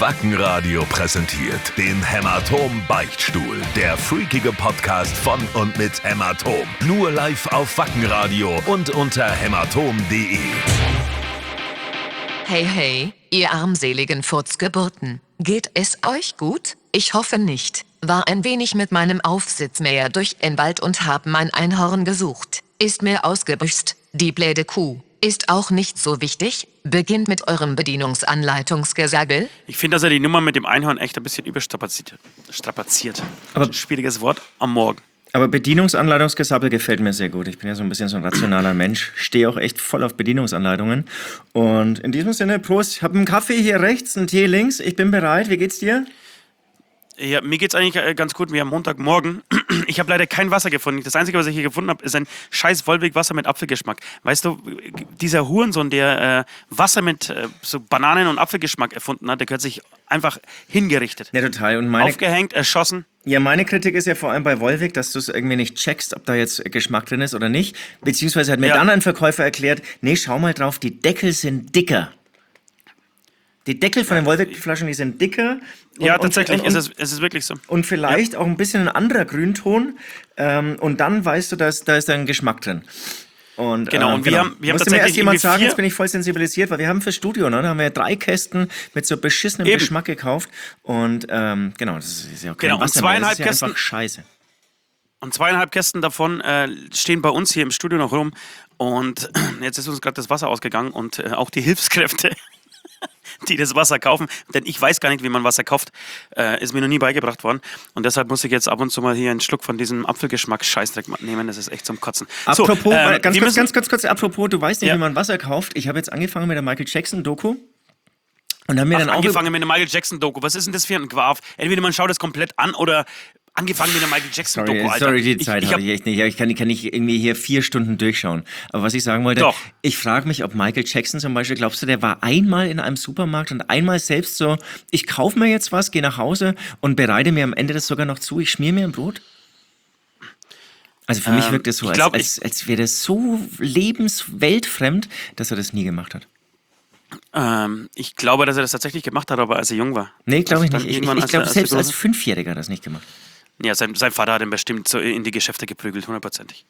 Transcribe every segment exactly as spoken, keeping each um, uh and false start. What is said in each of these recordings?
Wackenradio präsentiert den Hämatom-Beichtstuhl. Der freakige Podcast von und mit Hämatom. Nur live auf Wackenradio und unter hämatom punkt de. Hey, hey, ihr armseligen Furzgeburten. Geht es euch gut? Ich hoffe nicht. War ein wenig mit meinem Aufsitzmäher durch den Wald und hab mein Einhorn gesucht. Ist mir ausgebüxt. Die bläde Kuh. Ist auch nicht so wichtig. Beginnt mit eurem Bedienungsanleitungsgesagel. Ich finde, dass er die Nummer mit dem Einhorn echt ein bisschen überstrapaziert. Strapaziert. Aber ein schwieriges Wort am Morgen. Aber Bedienungsanleitungsgesabbel gefällt mir sehr gut. Ich bin ja so ein bisschen so ein rationaler Mensch. Stehe auch echt voll auf Bedienungsanleitungen. Und in diesem Sinne, Prost. Ich habe einen Kaffee hier rechts, einen Tee links. Ich bin bereit. Wie geht's dir? Ja, mir geht's eigentlich ganz gut. Wir haben Montagmorgen. Ich habe leider kein Wasser gefunden. Das Einzige, was ich hier gefunden habe, ist ein scheiß Wollweg-Wasser mit Apfelgeschmack. Weißt du, dieser Hurensohn, der äh, Wasser mit äh, so Bananen- und Apfelgeschmack erfunden hat, der gehört sich einfach hingerichtet. Ja, total. Und meine, Aufgehängt, erschossen. Ja, meine Kritik ist ja vor allem bei Wollweg, dass du es irgendwie nicht checkst, ob da jetzt Geschmack drin ist oder nicht. Beziehungsweise hat mir Ja. dann ein Verkäufer erklärt, nee, schau mal drauf, die Deckel sind dicker. Die Deckel von den Wollweg-Flaschen, die sind dicker. Und, Ja, und, tatsächlich, und, ist es, es ist wirklich so. Und vielleicht auch ein bisschen ein anderer Grünton. Ähm, und dann weißt du, dass da ist da ein Geschmack drin. Und, Genau, äh, und wir haben- wir haben Musste mir erst tatsächlich jemand irgendwie sagen, vier- jetzt bin ich voll sensibilisiert, weil wir haben fürs Studio, ne, da haben wir drei Kästen mit so beschissenem Eben. Geschmack gekauft. Und ähm, genau, das ist, ist ja auch kein Genau, und Wasser mehr, zweieinhalb das ist ja Kästen- einfach scheiße. Und zweieinhalb Kästen davon äh, stehen bei uns hier im Studio noch rum. Und jetzt ist uns gerade das Wasser ausgegangen und äh, auch die Hilfskräfte, die das Wasser kaufen. Denn ich weiß gar nicht, wie man Wasser kauft. Äh, ist mir noch nie beigebracht worden. Und deshalb muss ich jetzt ab und zu mal hier einen Schluck von diesem Apfelgeschmack-Scheißdreck nehmen. Das ist echt zum Kotzen. Apropos, so, ähm, äh, ganz, wir kurz, müssen- ganz, ganz kurz, apropos, du weißt nicht, Ja. wie man Wasser kauft. Ich habe jetzt angefangen mit der Michael Jackson-Doku. Und haben mir Ach, dann auch angefangen mit einer Michael Jackson-Doku. Was ist denn das für ein Quaff? Entweder man schaut das komplett an oder angefangen mit einer Michael Jackson-Doku, Sorry, Alter. sorry, die Zeit ich, ich habe ich echt nicht. Ja, Ich kann, ich kann nicht irgendwie hier vier Stunden durchschauen. Aber was ich sagen wollte, Doch. ich frage mich, ob Michael Jackson zum Beispiel, glaubst du, der war einmal in einem Supermarkt und einmal selbst so, ich kaufe mir jetzt was, gehe nach Hause und bereite mir am Ende das sogar noch zu, ich schmier mir ein Brot? Also für mich Ähm, wirkt es so, ich als, glaub, als, als wäre das so lebensweltfremd, dass er das nie gemacht hat. Ähm, ich glaube, dass er das tatsächlich gemacht hat, aber als er jung war. Nee, glaube ich Also dann nicht. Ich, irgendwann, ich als glaube, er- als selbst er als groß- Fünfjähriger hat er das nicht gemacht. Ja, sein, sein Vater hat ihn bestimmt so in die Geschäfte geprügelt, hundertprozentig.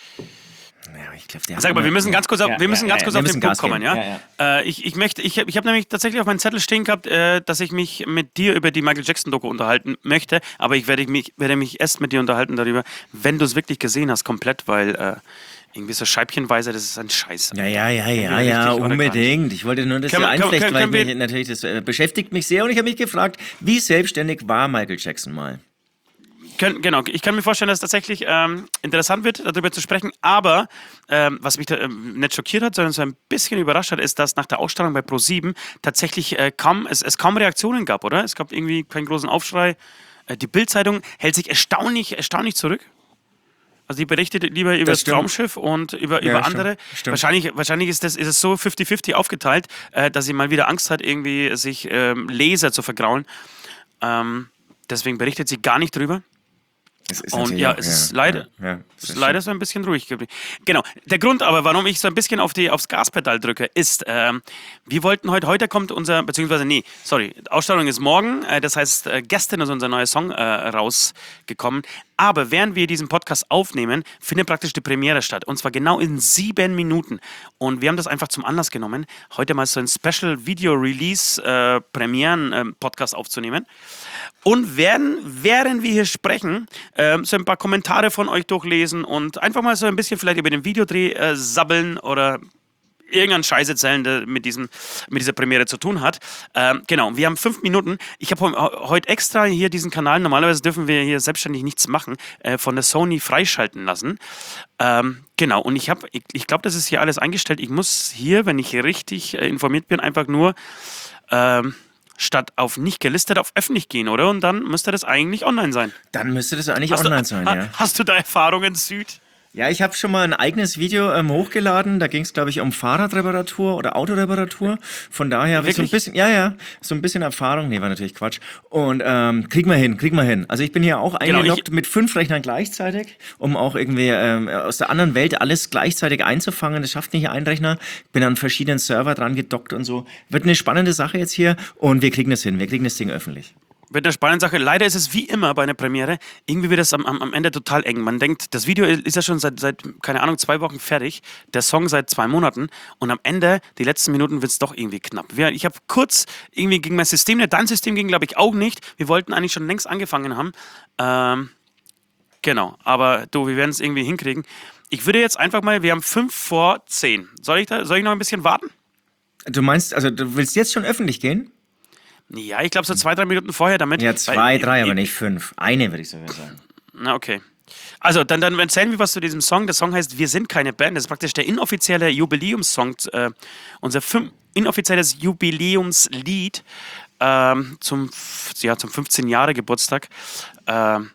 Ja, ich glaub, der Sag hat mal, wir immer- müssen ganz kurz auf, Ja, wir müssen ja, ganz ja, kurz wir auf müssen den Punkt Gas kommen, geben. ja? Ja, Äh, ich, ich möchte, ich, ich habe nämlich tatsächlich auf meinem Zettel stehen gehabt, äh, dass ich mich mit dir über die Michael Jackson-Doku unterhalten möchte, aber ich werde mich, werde mich erst mit dir unterhalten darüber, wenn du es wirklich gesehen hast, komplett, weil äh, irgendwie so scheibchenweise, das ist ein Scheiß. Ja, ja, ja, ja, Entweder ja, richtig oder gar unbedingt. Ich wollte nur das Können hier wir- können- einflechten, weil können ich wir- mich, natürlich, das äh, beschäftigt mich sehr und ich habe mich gefragt, wie selbstständig war Michael Jackson mal? Können, genau, ich kann mir vorstellen, dass es tatsächlich ähm, interessant wird, darüber zu sprechen. Aber ähm, was mich da, ähm, nicht schockiert hat, sondern so ein bisschen überrascht hat, ist, dass nach der Ausstrahlung bei ProSieben tatsächlich äh, kaum, es, es kaum Reaktionen gab, oder? Es gab irgendwie keinen großen Aufschrei. Äh, die Bild-Zeitung hält sich erstaunlich, erstaunlich zurück. Also die berichtet lieber über das, stimmt. Traumschiff und über, Ja, über stimmt. andere. Stimmt. Wahrscheinlich, wahrscheinlich ist, das, ist es so fünfzig fünfzig aufgeteilt, äh, dass sie mal wieder Angst hat, irgendwie sich ähm, Leser zu vergraulen. Ähm, deswegen berichtet sie gar nicht drüber. Es ist Und natürlich ja, auch- es ist leider, ja, ja, es ist leider so ein bisschen ruhig geblieben. Genau. Der Grund aber, warum ich so ein bisschen auf die, aufs Gaspedal drücke, ist, ähm, wir wollten heute, heute kommt unser, beziehungsweise, nee, sorry, die Ausstrahlung ist morgen, äh, das heißt, äh, gestern ist unser neuer Song äh, rausgekommen. Aber während wir diesen Podcast aufnehmen, findet praktisch die Premiere statt. Und zwar genau in sieben Minuten. Und wir haben das einfach zum Anlass genommen, heute mal so ein Special Video Release äh, Premieren äh, Podcast aufzunehmen. Und werden, während wir hier sprechen, ähm, so ein paar Kommentare von euch durchlesen und einfach mal so ein bisschen vielleicht über den Videodreh äh, sabbeln oder irgendeinen Scheiß erzählen, der mit, diesem, mit dieser Premiere zu tun hat. Ähm, genau, wir haben fünf Minuten. Ich habe heute extra hier diesen Kanal, normalerweise dürfen wir hier selbstständig nichts machen, äh, von der Sony freischalten lassen. Ähm, genau, und ich habe, ich, ich glaube, das ist hier alles eingestellt. Ich muss hier, wenn ich richtig äh, informiert bin, einfach nur ähm, statt auf nicht gelistet auf öffentlich gehen, oder? Und dann müsste das eigentlich online sein. Dann müsste das eigentlich Hast online du, sein, ha- ja. Hast du da Erfahrungen, Süd? Ja, ich habe schon mal ein eigenes Video ähm, hochgeladen. Da ging es, glaube ich, um Fahrradreparatur oder Autoreparatur. Von daher habe ich so ein Wirklich? bisschen, ja, ja, so ein bisschen Erfahrung. Nee, war natürlich Quatsch. Und ähm, kriegen wir hin, kriegen wir hin. Also ich bin hier auch Genau, eingeloggt ich, mit fünf Rechnern gleichzeitig, um auch irgendwie ähm, aus der anderen Welt alles gleichzeitig einzufangen. Das schafft nicht ein Rechner. Bin an verschiedenen Server dran gedockt und so. Wird eine spannende Sache jetzt hier und wir kriegen das hin. Wir kriegen das Ding öffentlich. Mit der spannenden Sache, leider ist es wie immer bei einer Premiere, irgendwie wird es am, am, am Ende total eng. Man denkt, das Video ist ja schon seit, seit, keine Ahnung, zwei Wochen fertig, der Song seit zwei Monaten und am Ende, die letzten Minuten, wird es doch irgendwie knapp. Wir, ich habe kurz irgendwie gegen mein System, ne, dein System ging, glaube ich, auch nicht. Wir wollten eigentlich schon längst angefangen haben. Ähm, genau, aber du, wir werden es irgendwie hinkriegen. Ich würde jetzt einfach mal, wir haben fünf vor zehn. Soll ich, da, soll ich noch ein bisschen warten? Du meinst, also du willst jetzt schon öffentlich gehen? Ja, ich glaube so zwei, drei Minuten vorher damit. Ja, zwei, weil, drei, ich, aber nicht fünf. Eine würde ich sogar sagen. Na, okay. Also, dann, dann erzählen wir was zu diesem Song. Der Song heißt Wir sind keine Band. Das ist praktisch der inoffizielle Jubiläumssong, äh, unser fünf, inoffizielles Jubiläumslied ähm, zum, ja, zum fünfzehn Jahre Geburtstag. Ähm,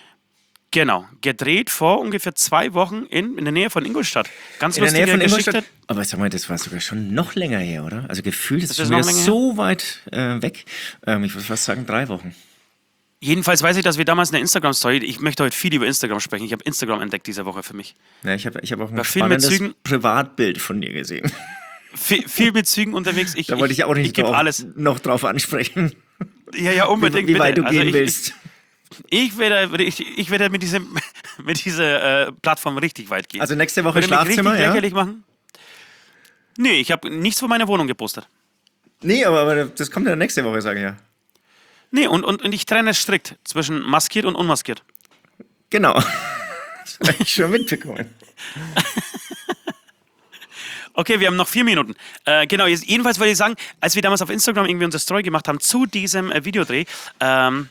genau. Gedreht vor ungefähr zwei Wochen in, in der Nähe von Ingolstadt. Ganz In der lustige Nähe von Geschichte. Ingolstadt. Aber sag mal, das war sogar schon noch länger her, oder? Also gefühlt ist es Das schon ist wieder noch länger so weit äh, weg. Ähm, ich würde fast sagen drei Wochen. Jedenfalls weiß ich, dass wir damals eine Instagram-Story, ich möchte heute viel über Instagram sprechen. Ich habe Instagram entdeckt diese Woche für mich. Ja, ich habe ich hab auch ein Bei vielen mit spannendes Zügen- Privatbild von dir gesehen. Viel, viel mit Zügen unterwegs. Ich, Da wollte ich auch ich nicht gebe drauf, alles. noch drauf ansprechen, Ja, ja, unbedingt. wie, wie weit bitte. du Also gehen ich, willst. Ich werde, ich, ich werde mit, diesem, mit dieser äh, Plattform richtig weit gehen. Also nächste Woche Würde mich Schlafzimmer, richtig ja? lächerlich machen. Nee, ich habe nichts von meiner Wohnung gepostet. Nee, aber, aber das kommt ja nächste Woche, sage ich ja. Nee, und, und, und ich trenne strikt zwischen maskiert und unmaskiert. Genau. Das habe ich schon mitbekommen. Okay, wir haben noch vier Minuten. Äh, genau, jetzt, jedenfalls wollte ich sagen, als wir damals auf Instagram irgendwie unsere Story gemacht haben zu diesem äh, Videodreh, ähm,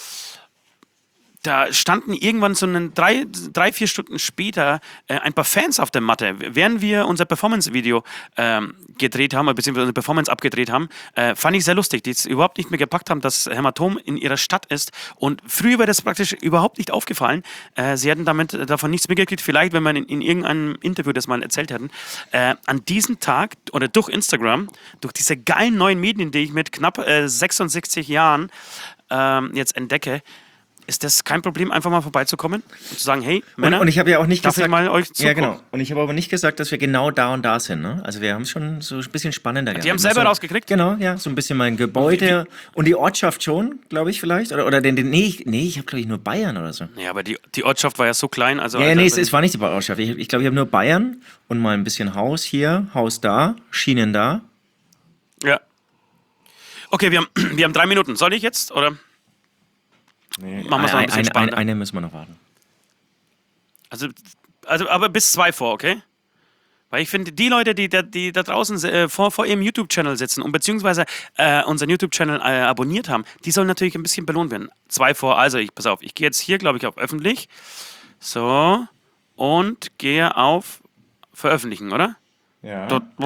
da standen irgendwann so einen drei, drei vier Stunden später äh, ein paar Fans auf der Matte. Während wir unser Performance-Video ähm, gedreht haben, beziehungsweise unsere Performance abgedreht haben, äh, fand ich sehr lustig, die es überhaupt nicht mehr gepackt haben, dass Hämatom in ihrer Stadt ist. Und früher wäre das praktisch überhaupt nicht aufgefallen. Äh, sie hätten damit äh, davon nichts mitgekriegt, vielleicht, wenn man in, in irgendeinem Interview das mal erzählt hätten. Äh, an diesem Tag oder durch Instagram, durch diese geilen neuen Medien, die ich mit knapp äh, sechsundsechzig Jahren ähm, jetzt entdecke, ist das kein Problem, einfach mal vorbeizukommen und zu sagen, hey, Männer, Und, und ich habe ja auch nicht darf gesagt, ich mal euch zugucken? ja genau. Und ich habe aber nicht gesagt, dass wir genau da und da sind. Ne? Also wir haben es schon so ein bisschen spannender gehalten. Die haben es selber so, rausgekriegt? Genau, ja, so ein bisschen mein Gebäude und die Ortschaft schon, glaube ich vielleicht. Oder, oder den, den, nee, ich, nee, ich habe glaube ich nur Bayern oder so. Ja, aber die, die Ortschaft war ja so klein. Also, Ja, Alter, nee, es, wenn- es war nicht die Ortschaft. Ich glaube, ich, glaub, ich habe nur Bayern und mal ein bisschen Haus hier, Haus da, Schienen da. ja. Okay, wir haben, wir haben drei Minuten. Soll ich jetzt? Oder? Nee, Machen wir's noch ein bisschen eine, spannender. eine müssen wir noch warten. Also, also, aber bis zwei vor, okay? Weil ich finde, die Leute, die da, die da draußen äh, vor, vor ihrem YouTube-Channel sitzen und beziehungsweise äh, unseren YouTube-Channel äh, abonniert haben, die sollen natürlich ein bisschen belohnt werden. Zwei vor, also ich, pass auf, ich gehe jetzt hier, glaube ich, auf öffentlich. So. Und gehe auf veröffentlichen, oder? Ja.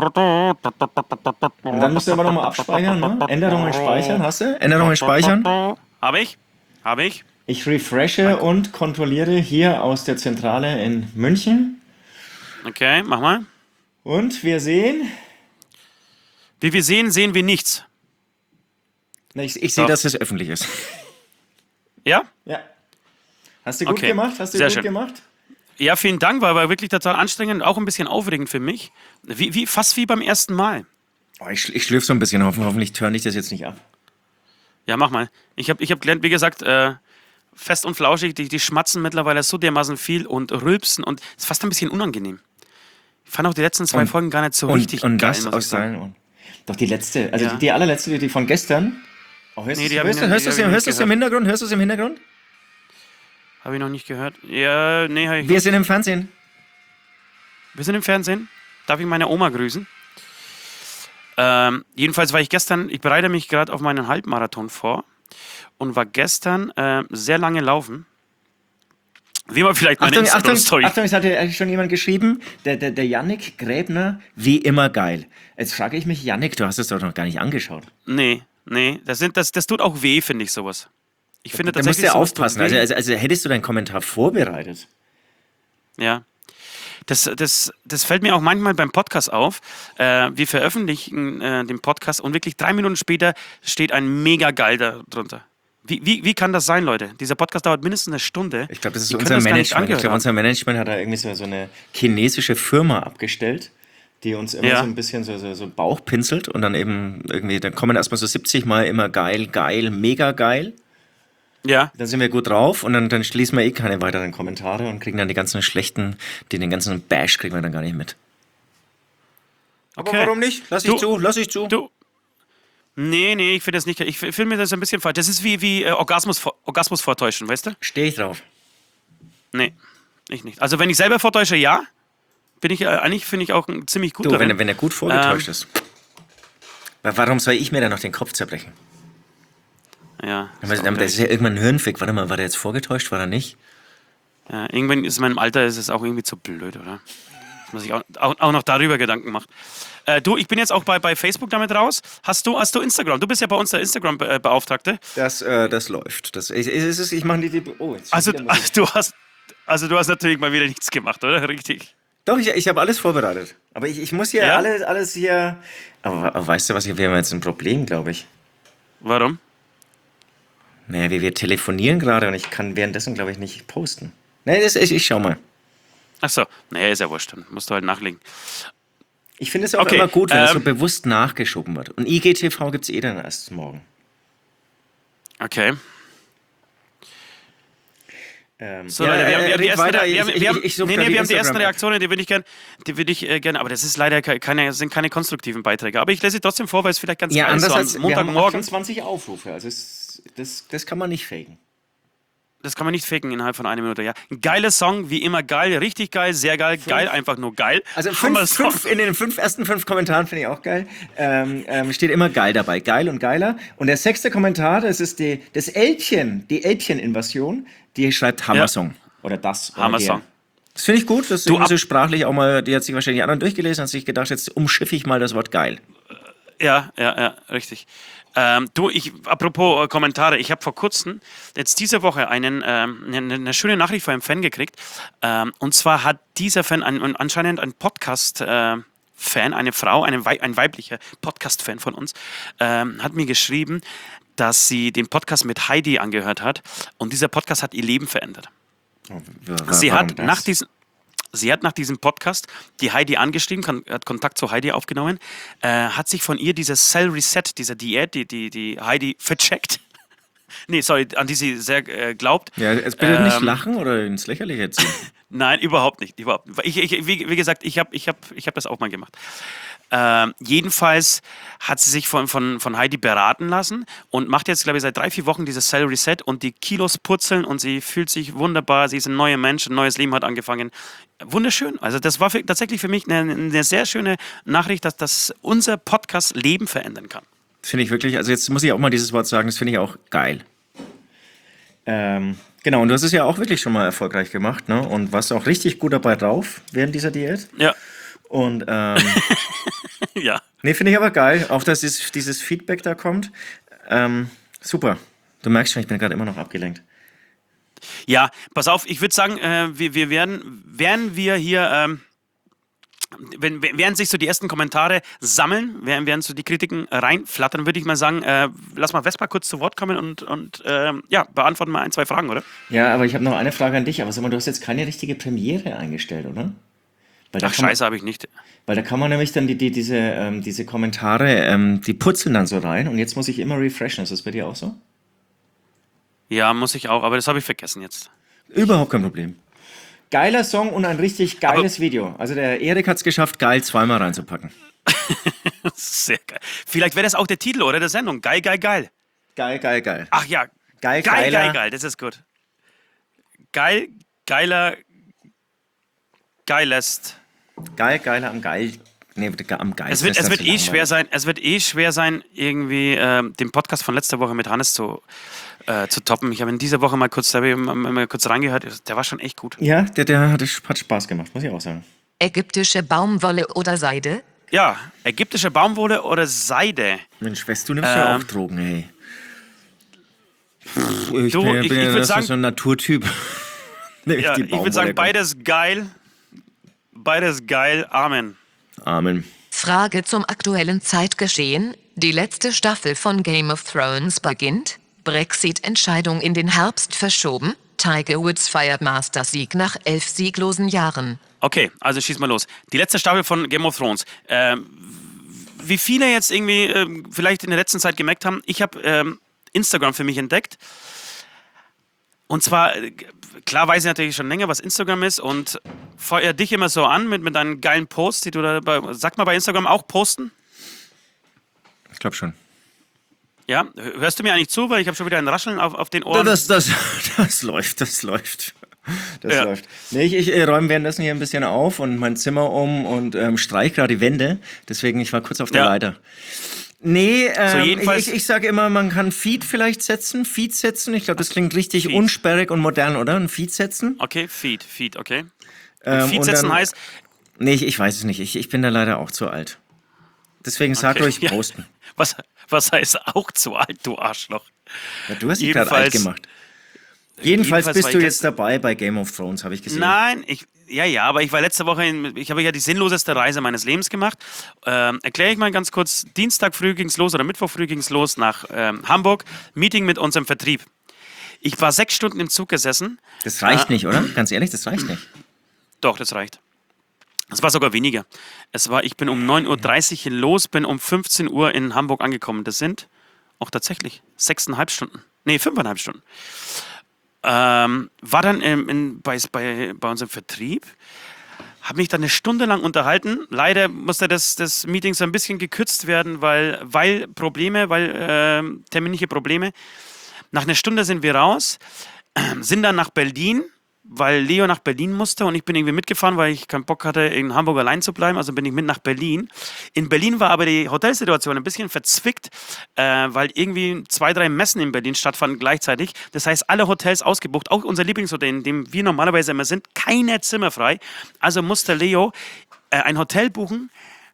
Und dann musst du aber nochmal abspeichern, ne? Änderungen speichern, hast du? Änderungen speichern. Habe ich? Habe ich? Ich refreshe und kontrolliere hier aus der Zentrale in München. Okay, mach mal. Und wir sehen, Wie wir sehen, sehen wir nichts. na, ich, ich sehe, Doch. dass es öffentlich ist. Ja? Ja. Hast du gut Okay, gemacht? Hast du sehr gut schön. gemacht? Ja, vielen Dank, war, war wirklich total anstrengend und auch ein bisschen aufregend für mich. Wie, wie, fast wie beim ersten Mal. Oh, ich, sch- ich schlürfe so ein bisschen, hoffen, hoffentlich turn ich das jetzt nicht ab. Ja, mach mal. Ich habe ich hab gelernt, wie gesagt, äh, fest und flauschig, die, die schmatzen mittlerweile so dermaßen viel und rülpsen und es ist fast ein bisschen unangenehm. Ich fand auch die letzten zwei Und- Folgen gar nicht so Und, richtig und geil, das muss ich aus sagen. seinen Ohren. Doch die letzte, also Ja. die, die allerletzte, die, die von gestern. Oh, hörst Nee, du die hab ich hörst, noch- du- hörst, die du's hab im- ich hörst du nicht es im Hintergrund? Hörst du es im Hintergrund? Habe ich noch nicht gehört. Ja, nee, habe ich Wir nicht. sind im Fernsehen. Wir sind im Fernsehen. Darf ich meine Oma grüßen? Ähm, jedenfalls war ich gestern, ich bereite mich gerade auf meinen Halbmarathon vor und war gestern äh, sehr lange laufen. Wie man vielleicht meine Achtung, Achtung, Instagram-Story. Achtung, es hatte eigentlich schon jemand geschrieben, der, der, der Yannick Gräbner, wie immer geil. Jetzt frage ich mich, Yannick, du hast es doch noch gar nicht angeschaut. Nee, nee, das, sind, das, das tut auch weh, finde ich, sowas. Ich finde Da musst tatsächlich du ja sowas tut aufpassen. weh. Also, also, also hättest du deinen Kommentar vorbereitet. Ja. Das, das, das fällt mir auch manchmal beim Podcast auf. Äh, wir veröffentlichen äh, den Podcast und wirklich drei Minuten später steht ein mega geil darunter. Wie, wie, wie kann das sein, Leute? Dieser Podcast dauert mindestens eine Stunde. Ich glaube, das ist Die können unser das gar nicht Management. Ich angehört glaube, haben. unser Management hat da irgendwie so, so eine chinesische Firma abgestellt, die uns immer Ja. so ein bisschen so, so, so Bauch pinselt und dann eben irgendwie, dann kommen erstmal so siebzig Mal immer geil, geil, mega geil. Ja. Dann sind wir gut drauf und dann, dann schließen wir eh keine weiteren Kommentare und kriegen dann die ganzen schlechten, den, den ganzen Bash kriegen wir dann gar nicht mit. Aber Okay. warum nicht? Lass Du- ich zu, lass ich zu. Du. Nee, nee, ich finde das nicht. Ich finde mir das ein bisschen falsch. Das ist wie, wie äh, Orgasmus, Orgasmus vortäuschen, weißt du? Stehe ich drauf. Nee, ich nicht. Also wenn ich selber vortäusche, ja. Bin ich äh, eigentlich, finde ich auch ein ziemlich gut Du, darin. wenn, er- wenn er gut vorgetäuscht Ähm. ist. Wa- Warum soll ich mir dann noch den Kopf zerbrechen? Ja, Aber ist auch das geil. ist ja irgendwann ein Hirnfick. Warte mal, war der jetzt vorgetäuscht, war er nicht? Ja, irgendwann ist in meinem Alter ist es auch irgendwie zu blöd, oder? Dass man sich auch, auch, auch noch darüber Gedanken macht. Äh, du, ich bin jetzt auch bei, bei Facebook damit raus. Hast du, hast du Instagram? Du bist ja bei uns der Instagram-Beauftragte. Das, äh, das läuft. Das, ich, ich, ich, ich mache die, die. Oh, jetzt Also, wieder Musik. also, du hast, also du hast natürlich mal wieder nichts gemacht, oder? Richtig. Doch, ich, ich habe alles vorbereitet. Aber ich, ich muss hier Ja? alles, alles hier. Aber, aber weißt du was, wir haben jetzt ein Problem, glaube ich. Warum? Naja, wir, wir telefonieren gerade und ich kann währenddessen, glaube ich, nicht posten. Nee, das, ich, ich schau mal. Ach so, naja, ist ja wurscht. Dann musst du halt nachlegen. Ich finde es auch Okay, immer gut, wenn es so ähm, bewusst nachgeschoben wird. Und I G T V gibt es eh dann erst morgen. Okay. Ähm, So, Leute, wir haben, wir haben die red ersten, weiter. wir haben, Ich- wir haben, ich- ich such nee, grad nee, die wir haben die ersten Instagram-App. Reaktionen, die würde ich gerne, die würde ich äh, gerne, aber das ist leider ke- keine, sind keine konstruktiven Beiträge. Aber ich lese sie trotzdem vor, weil es vielleicht ganz Ja, geil ist. anders So am als wir haben Montagmorgen, achtundzwanzig Aufrufe. Also es, das, das kann man nicht faken. das kann man nicht faken innerhalb von einer Minute. Ja, ein geiler Song, wie immer geil, richtig geil, sehr geil, geil, einfach nur geil. Also Hammer fünf, Song. fünf, in den fünf ersten fünf Kommentaren finde ich auch geil. Ähm, ähm, steht immer geil dabei. Geil und geiler. Und der sechste Kommentar, das ist die, das Elbchen, die Elbchen-Invasion, die schreibt Hammersong. Oder das. oder Hammersong. der. Das finde ich gut. Das ist Du, irgendwie so ab- sprachlich auch mal, die hat sich wahrscheinlich die anderen durchgelesen, hat sich gedacht, jetzt umschiffe ich mal das Wort geil. Ja, ja, ja, richtig. Ähm, du, ich, apropos äh, Kommentare, ich habe vor kurzem, jetzt diese Woche, einen, ähm, eine, eine schöne Nachricht von einem Fan gekriegt. Ähm, und zwar hat dieser Fan ein, ein, anscheinend ein Podcast-Fan, eine Frau, eine Wei ein weiblicher Podcast-Fan von uns, ähm, hat mir geschrieben, dass sie den Podcast mit Heidi angehört hat. Und dieser Podcast hat ihr Leben verändert. Wa- Sie warum hat, das? nach diesem, sie hat nach diesem Podcast die Heidi angeschrieben, kon- hat Kontakt zu Heidi aufgenommen, äh, hat sich von ihr dieses Cell Reset, diese Diät, die, die, die Heidi vercheckt. Nee, sorry, an die sie sehr äh, glaubt. Ja, jetzt bitte nicht Ähm, lachen oder ins Lächerliche ziehen. Nein, überhaupt nicht. Überhaupt nicht. Ich, ich, wie, wie gesagt, ich habe ich hab, ich hab das auch mal gemacht. Ähm, jedenfalls hat sie sich von, von, von Heidi beraten lassen und macht jetzt, glaube ich, seit drei, vier Wochen dieses Cell Reset und die Kilos purzeln und sie fühlt sich wunderbar. Sie ist ein neuer Mensch, ein neues Leben hat angefangen. Wunderschön. Also, das war für, tatsächlich für mich eine, eine sehr schöne Nachricht, dass, dass unser Podcast Leben verändern kann. Das finde ich wirklich, also jetzt muss ich auch mal dieses Wort sagen, das finde ich auch geil. Ähm, genau, und du hast es ja auch wirklich schon mal erfolgreich gemacht, ne? Und warst auch richtig gut dabei drauf während dieser Diät. Ja, Und ähm, ja. nee, finde ich aber geil, auch dass dieses, dieses Feedback da kommt. Ähm, super. Du merkst schon, ich bin gerade immer noch abgelenkt. Ja, pass auf, ich würde sagen, äh, wir, wir werden, werden wir hier, ähm, wenn, während sich so die ersten Kommentare sammeln, während, während so die Kritiken reinflattern, würde ich mal sagen, äh, lass mal Vespa kurz zu Wort kommen und, und ähm, ja, beantworten mal ein, zwei Fragen, oder? Ja, aber ich habe noch eine Frage an dich. Aber sag mal, du hast jetzt keine richtige Premiere eingestellt, oder? Weil da Ach, kann man- scheiße, habe ich nicht. Weil da kann man nämlich dann die, die, diese, ähm, diese Kommentare, ähm, die putzeln dann so rein und jetzt muss ich immer refreshen. Ist das bei dir auch so? Ja, muss ich auch, aber das habe ich vergessen jetzt. Überhaupt kein Problem. Geiler Song und ein richtig geiles Video. Also der Erik hat es geschafft, geil zweimal reinzupacken. Sehr geil. Vielleicht wäre das auch der Titel, oder, der Sendung. Geil, geil, geil. Geil, geil, geil. Ach ja. Geil, geil, geiler. geil, geil, das ist gut. Geil, geiler, geilest. Geil, geiler am geil. Nee, am geilsten. Es wird, ist es das wird zu eh langweilig. schwer sein, es wird eh schwer sein, irgendwie ähm, den Podcast von letzter Woche mit Hannes zu, äh, zu toppen. Ich habe in dieser Woche mal kurz, da habe ich mal, mal kurz reingehört, der war schon echt gut. Ja, der, der hat, hat Spaß gemacht, muss ich auch sagen. Ägyptische Baumwolle oder Seide? Ja, ägyptische Baumwolle oder Seide? Mensch, weißt du, nimmst ja Ähm. auch Drogen, hey. Pff, ich Du, bin, ich- bin ich ja würd so- sagen- so ein Naturtyp. Nehm Ja, die ich würde sagen, Baumwolle. beides geil. Beides geil. Amen. Amen. Frage zum aktuellen Zeitgeschehen. Die letzte Staffel von Game of Thrones beginnt. Brexit-Entscheidung in den Herbst verschoben. Tiger Woods feiert Masters-Sieg nach elf sieglosen Jahren. Okay, also schieß mal los. Die letzte Staffel von Game of Thrones. Ähm, wie viele jetzt irgendwie ähm, vielleicht in der letzten Zeit gemerkt haben, ich habe ähm, Instagram für mich entdeckt. Und zwar, äh, klar weiß ich natürlich schon länger, was Instagram ist und feuer dich immer so an mit, mit deinen geilen Posts, die du da bei, sag mal bei Instagram auch posten? Ich glaube schon. Ja, hörst du mir eigentlich zu, weil ich habe schon wieder ein Rascheln auf, auf den Ohren. Das, das, das läuft, das läuft. Das Ja. läuft. Nee, ich, ich äh, räume währenddessen hier ein bisschen auf und mein Zimmer um und ähm, streich gerade die Wände. Deswegen, ich war kurz auf der Ja. Leiter. Nee, ähm, So, jedenfalls- ich, ich, ich sage immer, man kann Feed vielleicht setzen, Feed setzen. Ich glaube, das klingt richtig Feed. unsperrig und modern, oder? Ein Feed setzen. Okay, Feed, Feed, okay. Ähm, Feed und setzen dann- heißt, Nee, ich, ich weiß es nicht. Ich, ich bin da leider auch zu alt. Deswegen sag Okay, ruhig ja. posten. was, was heißt auch zu alt, du Arschloch? Ja, du hast dich gerade alt Jedenfalls- gemacht. Jedenfalls, jedenfalls war bist ich du letzt- jetzt dabei bei Game of Thrones, habe ich gesehen. Nein, ich, ja, ja, aber ich war letzte Woche, in, ich habe ja die sinnloseste Reise meines Lebens gemacht. Ähm, Erkläre ich mal ganz kurz, Dienstag früh ging es los oder Mittwoch früh ging es los nach ähm, Hamburg, Meeting mit unserem Vertrieb. Ich war sechs Stunden im Zug gesessen. Das reicht Äh, nicht, oder? Ganz ehrlich, das reicht nicht. Doch, das reicht. Es war sogar weniger. Es war, ich bin um neun Uhr dreißig hier los, bin um fünfzehn Uhr in Hamburg angekommen. Das sind auch tatsächlich sechseinhalb Stunden. Nee, fünfeinhalb Stunden. Ähm, war dann in, in, bei, bei, bei unserem Vertrieb, habe mich dann eine Stunde lang unterhalten. Leider musste das, das Meeting so ein bisschen gekürzt werden, weil, weil Probleme, weil ähm, terminliche Probleme. Nach einer Stunde sind wir raus, sind dann nach Berlin, weil Leo nach Berlin musste und ich bin irgendwie mitgefahren, weil ich keinen Bock hatte, in Hamburg allein zu bleiben. Also bin ich mit nach Berlin. In Berlin war aber die Hotelsituation ein bisschen verzwickt, äh, weil irgendwie zwei, drei Messen in Berlin stattfanden gleichzeitig. Das heißt, alle Hotels ausgebucht, auch unser Lieblingshotel, in dem wir normalerweise immer sind, keine Zimmer frei. Also musste Leo äh, ein Hotel buchen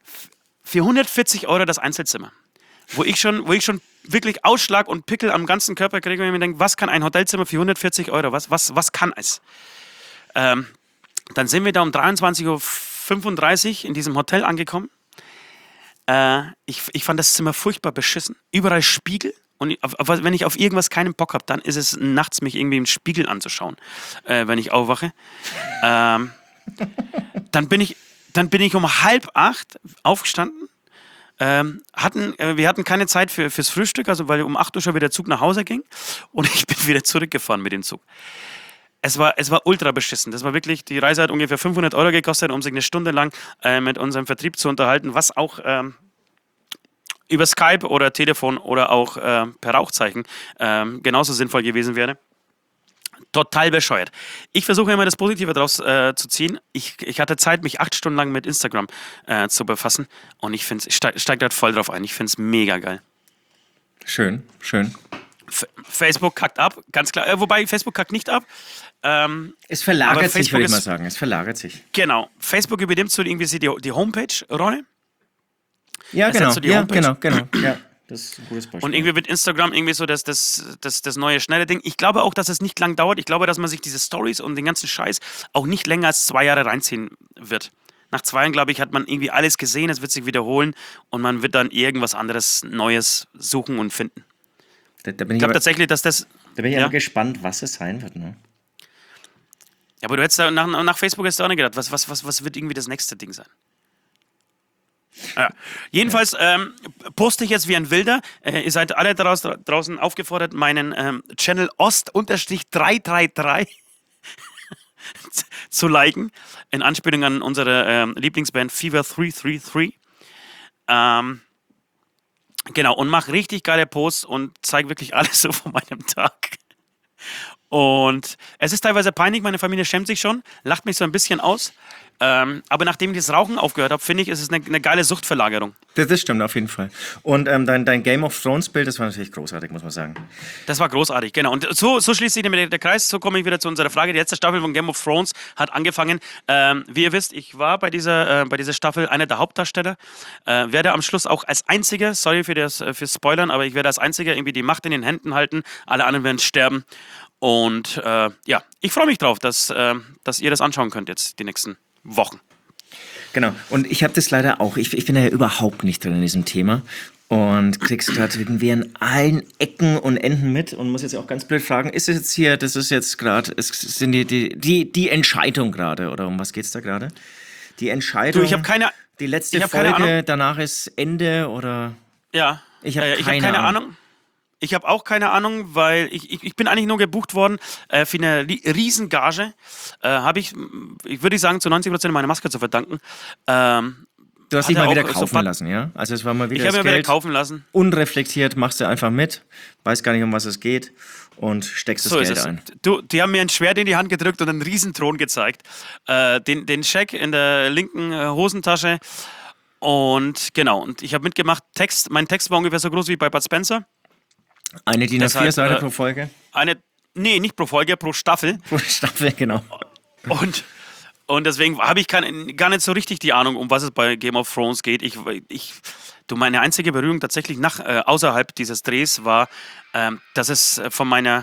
für hundertvierzig Euro das Einzelzimmer. Wo ich schon, wo ich schon wirklich Ausschlag und Pickel am ganzen Körper kriege, wenn ich mir denke, was kann ein Hotelzimmer für hundertvierzig Euro? Was, was, was kann es? Ähm, dann sind wir da um dreiundzwanzig Uhr fünfunddreißig in diesem Hotel angekommen. Äh, ich, ich fand das Zimmer furchtbar beschissen. Überall Spiegel. Und ich, auf, auf, wenn ich auf irgendwas keinen Bock habe, dann ist es nachts, mich irgendwie im Spiegel anzuschauen, äh, wenn ich aufwache. Ähm, dann, bin ich, dann bin ich um halb acht aufgestanden. Ähm, hatten, äh, wir hatten keine Zeit für, fürs Frühstück, also weil um acht Uhr schon wieder der Zug nach Hause ging und ich bin wieder zurückgefahren mit dem Zug. Es war, es war ultra beschissen. Das war wirklich, die Reise hat ungefähr fünfhundert Euro gekostet, um sich eine Stunde lang äh, mit unserem Vertrieb zu unterhalten, was auch ähm, über Skype oder Telefon oder auch äh, per Rauchzeichen ähm, genauso sinnvoll gewesen wäre. Total bescheuert. Ich versuche immer das Positive daraus äh, zu ziehen. Ich, ich hatte Zeit, mich acht Stunden lang mit Instagram äh, zu befassen und ich, find's, ich steige steig da voll drauf ein. Ich finde es mega geil. Schön, schön. F Facebook kackt ab, ganz klar. Äh, wobei, Facebook kackt nicht ab. Ähm, Es Aber verlagert sich, Facebook würde ich ist- mal sagen. Es verlagert sich. genau. Facebook übernimmt so irgendwie die, die Homepage-Rolle Ja, Ersetzt genau. du die Ja, Homepage? genau, genau. Ja, das ist ein gutes Beispiel. und irgendwie wird Instagram irgendwie so das, das, das, das neue schnelle Ding. Ich glaube auch, dass es nicht lang dauert. Ich glaube, dass man sich diese Stories und den ganzen Scheiß auch nicht länger als zwei Jahre reinziehen wird. Nach zwei Jahren, glaube ich, hat man irgendwie alles gesehen, es wird sich wiederholen und man wird dann irgendwas anderes Neues suchen und finden. da, da bin Ich ich, glaube aber, tatsächlich, dass das. da bin ich ja. aber gespannt, was es sein wird. Ne? Ja, aber du hättest da nach, nach Facebook hast du auch nicht gedacht, was, was, was, was wird irgendwie das nächste Ding sein? Ja. Jedenfalls ähm, poste ich jetzt wie ein Wilder. Äh, ihr seid alle draus, draußen aufgefordert, meinen ähm, Channel Ost drei drei drei zu liken. In Anspielung an unsere ähm, Lieblingsband Fever drei drei drei. Ähm, genau, und mach richtig geile Posts und zeig wirklich alles so von meinem Tag. Und es ist teilweise peinlich, meine Familie schämt sich schon, lacht mich so ein bisschen aus. Ähm, aber nachdem ich das Rauchen aufgehört habe, finde ich, ist es eine, eine geile Suchtverlagerung. Das, das stimmt auf jeden Fall. Und ähm, dein, dein Game of Thrones Bild, das war natürlich großartig, muss man sagen. Das war großartig, genau. Und so, so schließt sich der, der Kreis. So komme ich wieder zu unserer Frage. Die letzte Staffel von Game of Thrones hat angefangen. Ähm, wie ihr wisst, ich war bei dieser, äh, bei dieser Staffel einer der Hauptdarsteller. Äh, werde am Schluss auch als Einziger, sorry für das äh, fürs Spoilern, aber ich werde als Einziger irgendwie die Macht in den Händen halten. Alle anderen werden sterben. Und äh, ja, ich freue mich drauf, dass, äh, dass ihr das anschauen könnt jetzt die nächsten Wochen. Genau. Und ich habe das leider auch. Ich, ich bin da ja überhaupt nicht drin in diesem Thema. Und kriegst gerade irgendwie an allen Ecken und Enden mit und muss jetzt auch ganz blöd fragen, ist es jetzt hier, das ist jetzt gerade, sind die, die, die, die Entscheidung gerade, oder um was geht's da gerade? Die Entscheidung, Du, ich habe keine, die letzte ich hab keine Folge, Ahnung. danach ist Ende, oder? Ja, Ich habe äh, ich keine, hab keine Ahnung. Ahnung. Ich habe auch keine Ahnung, weil ich, ich, ich bin eigentlich nur gebucht worden äh, für eine ri- Riesengage. Äh, habe ich, ich würde sagen, zu neunzig Prozent meine Maske zu verdanken. Ähm, Du hast Hat dich er mal wieder auch kaufen sofort- lassen, ja? Also es war mal wieder ich habe das mir wieder Geld, kaufen lassen. unreflektiert, machst du einfach mit, weißt gar nicht, um was es geht und steckst das So ist Geld es. ein. Du, die haben mir ein Schwert in die Hand gedrückt und einen Riesenthron gezeigt. Äh, den, den Scheck in der linken äh, Hosentasche. Und genau, und ich habe mitgemacht. Text, mein Text war ungefähr so groß wie bei Bud Spencer. Eine D I N A vier Deshalb, Seite äh, pro Folge, Eine, nee, nicht pro Folge, pro Staffel. pro Staffel, genau. Und, und deswegen habe ich kein, gar nicht so richtig die Ahnung, um was es bei Game of Thrones geht. Ich, ich, du, meine einzige Berührung tatsächlich nach, äh, außerhalb dieses Drehs war, ähm, dass es äh, von meiner,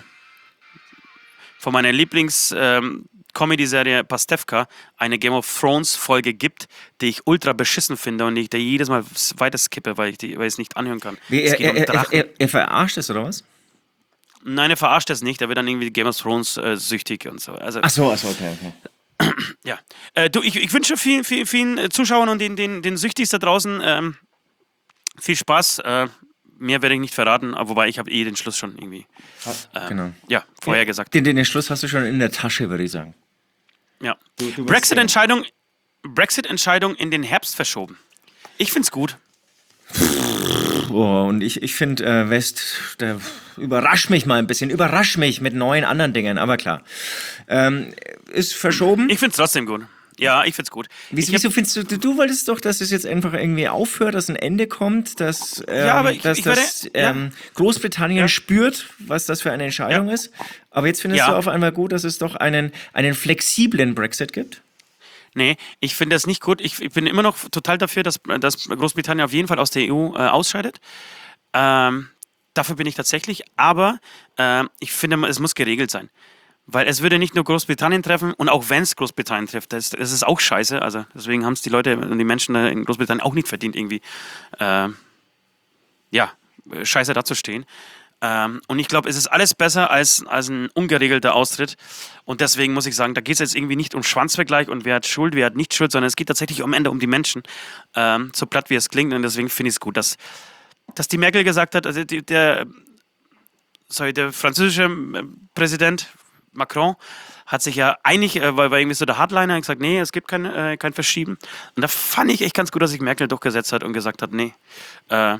von meiner Lieblings-Comedy-Serie Pastewka eine Game of Thrones-Folge gibt, die ich ultra beschissen finde und ich da jedes Mal weiter skippe, weil ich, die, weil ich es nicht anhören kann. Wie, es er, geht um er, er, Drachen. er, er verarscht es, oder was? Nein, er verarscht es nicht. Er wird dann irgendwie Game of Thrones äh, süchtig und so. Also, Ach so, ach so, okay, okay. ja. Äh, du, ich, ich wünsche vielen, vielen, vielen äh, Zuschauern und den, den, den Süchtis da draußen ähm, viel Spaß. Äh, mehr werde ich nicht verraten, aber wobei ich habe eh den Schluss schon irgendwie ähm, Genau. ja, vorher gesagt. Den, den Schluss hast du schon in der Tasche, würde ich sagen. Ja. Du- du wirst Brexit-Entscheidung Brexit-Entscheidung in den Herbst verschoben. Ich find's gut. Oh, und ich, ich finde, äh, West, der überrascht mich mal ein bisschen, überrascht mich mit neuen anderen Dingen, aber klar. Ähm, ist verschoben. Ich find's trotzdem gut. Ja, ich find's gut. Wieso, ich hab- wieso findest du, du, du wolltest doch, dass es jetzt einfach irgendwie aufhört, dass ein Ende kommt, dass, ähm, Ja, aber ich- dass, ich werde- dass ja. ähm, Großbritannien Ja. spürt, was das für eine Entscheidung Ja. ist. Aber jetzt findest Ja. du auf einmal gut, dass es doch einen, einen flexiblen Brexit gibt? Nee, ich finde das nicht gut. Ich, ich bin immer noch total dafür, dass, dass Großbritannien auf jeden Fall aus der E U äh, ausscheidet. Ähm, dafür bin ich tatsächlich. Aber ähm, ich finde, es muss geregelt sein. Weil es würde nicht nur Großbritannien treffen und auch wenn es Großbritannien trifft, das, das ist auch scheiße. Also deswegen haben es die Leute und die Menschen da in Großbritannien auch nicht verdient, irgendwie äh, ja, scheiße dazustehen. Ähm, und ich glaube, es ist alles besser als, als ein ungeregelter Austritt. Und deswegen muss ich sagen, da geht es jetzt irgendwie nicht um Schwanzvergleich und wer hat Schuld, wer hat nicht Schuld, sondern es geht tatsächlich am Ende um die Menschen. Ähm, so platt wie es klingt. Und deswegen finde ich es gut, dass, dass die Merkel gesagt hat, also die, der, sorry, der französische äh, Präsident Macron hat sich ja einig, äh, weil war irgendwie so der Hardliner, gesagt, nee, es gibt kein, äh, kein Verschieben. Und da fand ich echt ganz gut, dass sich Merkel durchgesetzt hat und gesagt hat, nee, äh,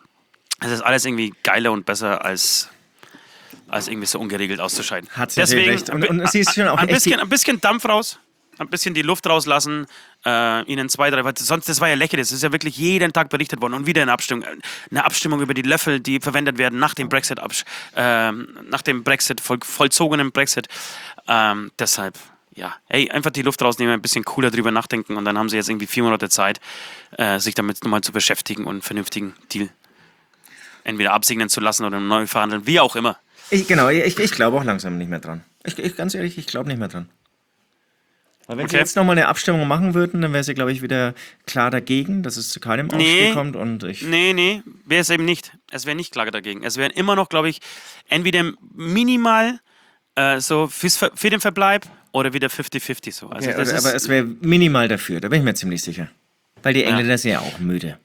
es ist alles irgendwie geiler und besser, als, als irgendwie so ungeregelt auszuscheiden. Hat sie natürlich recht. Und- und sie ist schon auch ein, echt bisschen, die- ein bisschen Dampf raus, ein bisschen die Luft rauslassen, äh, ihnen zwei, drei, weil sonst, das war ja lächerlich, das ist ja wirklich jeden Tag berichtet worden und wieder eine Abstimmung, eine Abstimmung über die Löffel, die verwendet werden nach dem Brexit, äh, nach dem Brexit, voll, vollzogenen Brexit. Ähm, deshalb, ja, hey, einfach die Luft rausnehmen, ein bisschen cooler drüber nachdenken und dann haben sie jetzt irgendwie vier Monate Zeit, äh, sich damit nochmal zu beschäftigen und einen vernünftigen Deal entweder absegnen zu lassen oder neu verhandeln, wie auch immer. Ich, genau, ich, ich glaube auch langsam nicht mehr dran. Ich, ich, ganz ehrlich, ich glaube nicht mehr dran. Weil wenn sie Okay. jetzt nochmal eine Abstimmung machen würden, dann wäre sie, glaube ich, wieder klar dagegen, dass es zu keinem Ausstieg Nee. kommt. Und ich, Nee, nee, wäre es eben nicht. Es wäre nicht klar dagegen. Es wären immer noch, glaube ich, entweder minimal äh, so fürs, Ver- für den Verbleib oder wieder fifty fifty so. Also ja, das aber ist, es wäre minimal dafür, da bin ich mir ziemlich sicher. Weil die Engländer sind ja auch müde.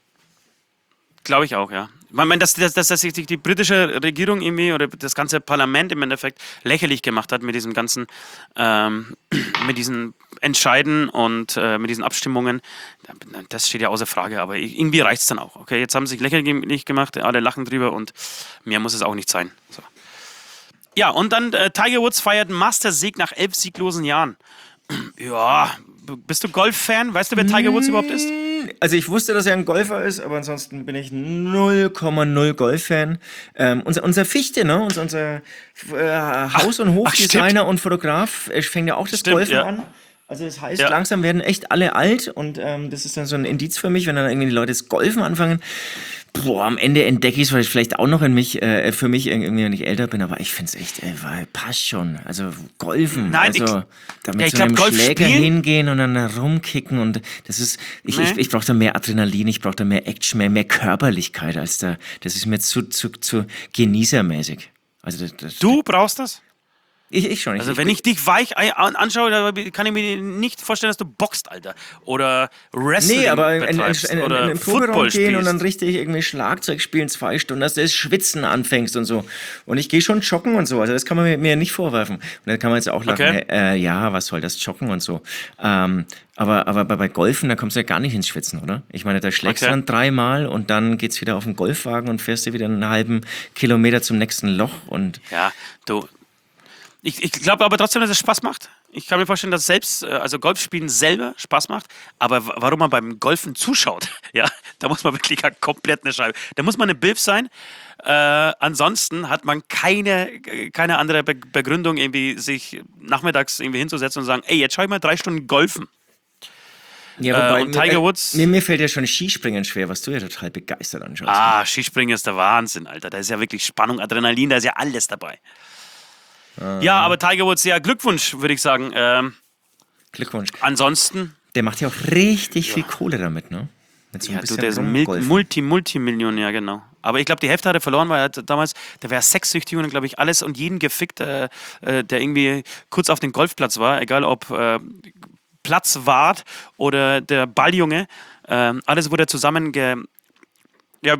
glaube ich auch, ja. Ich meine, dass, dass, dass, dass sich die, die britische Regierung irgendwie oder das ganze Parlament im Endeffekt lächerlich gemacht hat mit diesem ganzen, ähm, mit diesen Entscheiden und äh, mit diesen Abstimmungen, das steht ja außer Frage, aber irgendwie reicht es dann auch. Okay, jetzt haben sie sich lächerlich gemacht, alle lachen drüber und mehr muss es auch nicht sein. So. Ja, und dann äh, Tiger Woods feiert einen Master-Sieg nach elf sieglosen Jahren. Ja, bist du Golf-Fan? Weißt du, wer Tiger Woods überhaupt ist? Also ich wusste, dass er ein Golfer ist, aber ansonsten bin ich null Komma null Golf-Fan. Ähm, unser, unser Fichte, ne? unser, unser äh, Haus- und Hofdesigner und Fotograf äh, fängt ja auch das Stimmt, Golfen ja. an. Also das heißt, Ja. langsam werden echt alle alt und ähm, das ist dann so ein Indiz für mich, wenn dann irgendwie die Leute das Golfen anfangen. boah, am Ende entdecke ich es vielleicht auch noch in mich, äh, für mich irgendwie, wenn ich älter bin, aber ich finde es echt, ey, weil, passt schon. Also Golfen, Nein, also ich- da mit ja, ich so glaub, einem Golf Schläger spielen- hingehen und dann da rumkicken und das ist, ich, Nee. ich, ich brauche da mehr Adrenalin, ich brauche da mehr Action, mehr, mehr Körperlichkeit als da, das ist mir zu, zu, zu genießermäßig. Also das, das, Du brauchst das? Ich, ich schon. Also wenn ich dich weich ein- an- anschaue, da kann ich mir nicht vorstellen, dass du boxt, Alter. Oder Wrestling Nee, aber in, in, in, betreibst in, in, oder in den Proberaum Football gehen und dann spielst. richtig irgendwie Schlagzeug spielen zwei Stunden, dass du das Schwitzen anfängst und so. Und ich gehe schon joggen und so, also das kann man mir, mir nicht vorwerfen. Und dann kann man jetzt auch lachen, Okay. äh, ja, was soll das Joggen und so. Ähm, aber, aber bei, bei Golfen, da kommst du ja gar nicht ins Schwitzen, oder? Ich meine, da schlägst du Okay. dann dreimal und dann geht's wieder auf den Golfwagen und fährst du wieder einen halben Kilometer zum nächsten Loch und Ja, du. Ich, ich glaube aber trotzdem, dass es Spaß macht. Ich kann mir vorstellen, dass selbst, äh, also Golfspielen selber Spaß macht, aber w- warum man beim Golfen zuschaut, ja, da muss man wirklich ja komplett eine Scheibe. Da muss man eine Bilf sein. Äh, ansonsten hat man keine, keine andere Be Begründung, irgendwie sich nachmittags irgendwie hinzusetzen und sagen, ey, jetzt schau ich mal drei Stunden Golfen. ja, Äh, und Tiger Woods- Mir, mir fällt ja schon Skispringen schwer, was du ja total begeistert anschaust. Ah, Skispringen ist der Wahnsinn, Alter. Da ist ja wirklich Spannung, Adrenalin, da ist ja alles dabei. Ja, aber Tiger Woods, ja, Glückwunsch, würde ich sagen. Ähm, Glückwunsch. ansonsten, Der macht ja auch richtig viel Kohle damit, ne? Mit so ein ja, du, bisschen der ist ein Mil rumgolfen. Multi, Multimillionär, genau. Aber ich glaube, die Hälfte hat er verloren, weil er hat damals, der wäre sexsüchtig und, glaube ich, alles und jeden gefickt, äh, äh, der irgendwie kurz auf dem Golfplatz war, egal ob äh, Platzwart oder der Balljunge. Äh, alles wurde zusammen ge, ja,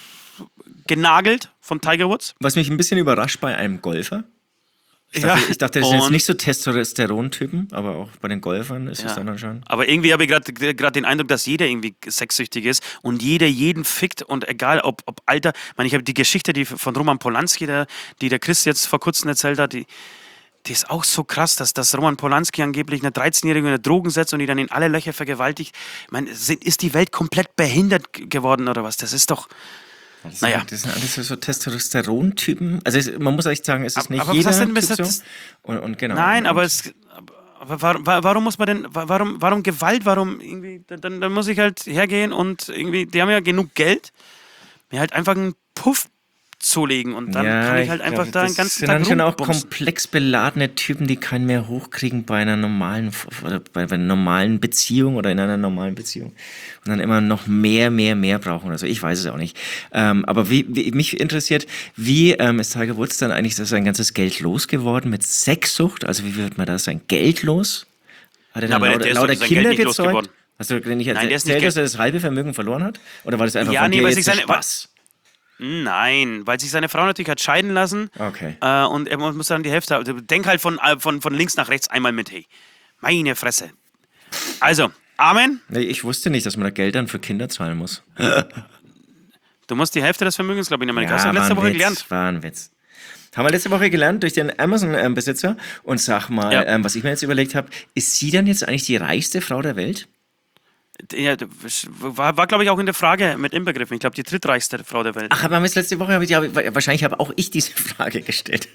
genagelt von Tiger Woods. Was mich ein bisschen überrascht bei einem Golfer. Ich dachte, ich dachte das sind jetzt und- nicht so Testosteron-Typen, aber auch bei den Golfern ist es dann anscheinend. Aber irgendwie habe ich gerade den Eindruck, dass jeder irgendwie sexsüchtig ist und jeder jeden fickt und egal ob, ob Alter. Ich meine, ich habe die Geschichte die von Roman Polanski, der, die der Chris jetzt vor kurzem erzählt hat, die, die ist auch so krass, dass, dass Roman Polanski angeblich eine dreizehnjährige in Drogen setzt und die dann in alle Löcher vergewaltigt. Ich meine, sind- ist die Welt komplett behindert g- geworden oder was? Das ist doch... Das Naja. sind, das sind alles so- so Testosteron-Typen. Also es, man muss echt sagen, es ist Aber- nicht aber was jeder hast du denn Typ bis so. jetzt- Und, und genau. Nein, und, aber es... Aber warum, warum muss man denn, warum, warum Gewalt, warum irgendwie, dann, dann muss ich halt hergehen und irgendwie, die haben ja genug Geld, mir halt einfach einen Puff zulegen und dann ja, kann ich halt einfach glaub, da das den ganzen sind Tag dann schon auch rumbumsen. komplex beladene Typen, die keinen mehr hochkriegen bei einer normalen oder bei, bei einer normalen Beziehung oder in einer normalen Beziehung und dann immer noch mehr, mehr, mehr brauchen oder so. Ich weiß es auch nicht. Ähm, aber wie, wie mich interessiert, wie ähm, ist Tiger Woods dann eigentlich sein ganzes Geld losgeworden mit Sexsucht? Also wie wird man da sein Geld los? Hat er Ja, dann aber lauter, der ist lauter doch sein Kinder Geld nicht gezeugt? losgeworden. Hast du denn nicht Nein, der ist erzählt, nicht dass er das halbe Vermögen verloren hat? Oder war das einfach Ja, von nee, dir weil jetzt sich der seine- Spaß? Nein, weil sich seine Frau natürlich hat scheiden lassen Okay. äh, und er muss dann die Hälfte, also denk halt von, äh, von, von links nach rechts einmal mit, hey. Meine Fresse. Also, Amen, Nee, ich wusste nicht, dass man da Geld dann für Kinder zahlen muss. du musst die Hälfte des Vermögens, glaube ich, in Amerika. Hast du war letzte ein Woche Witz, gelernt. war ein Witz. Haben wir letzte Woche gelernt durch den Amazon-Besitzer. Und sag mal, Ja. ähm, was ich mir jetzt überlegt habe, ist sie dann jetzt eigentlich die reichste Frau der Welt? Ja, war, war glaube ich, auch in der Frage mit inbegriffen. Ich glaube, die drittreichste Frau der Welt. Ach, aber jetzt letzte Woche habe ich, hab, wahrscheinlich habe auch ich diese Frage gestellt.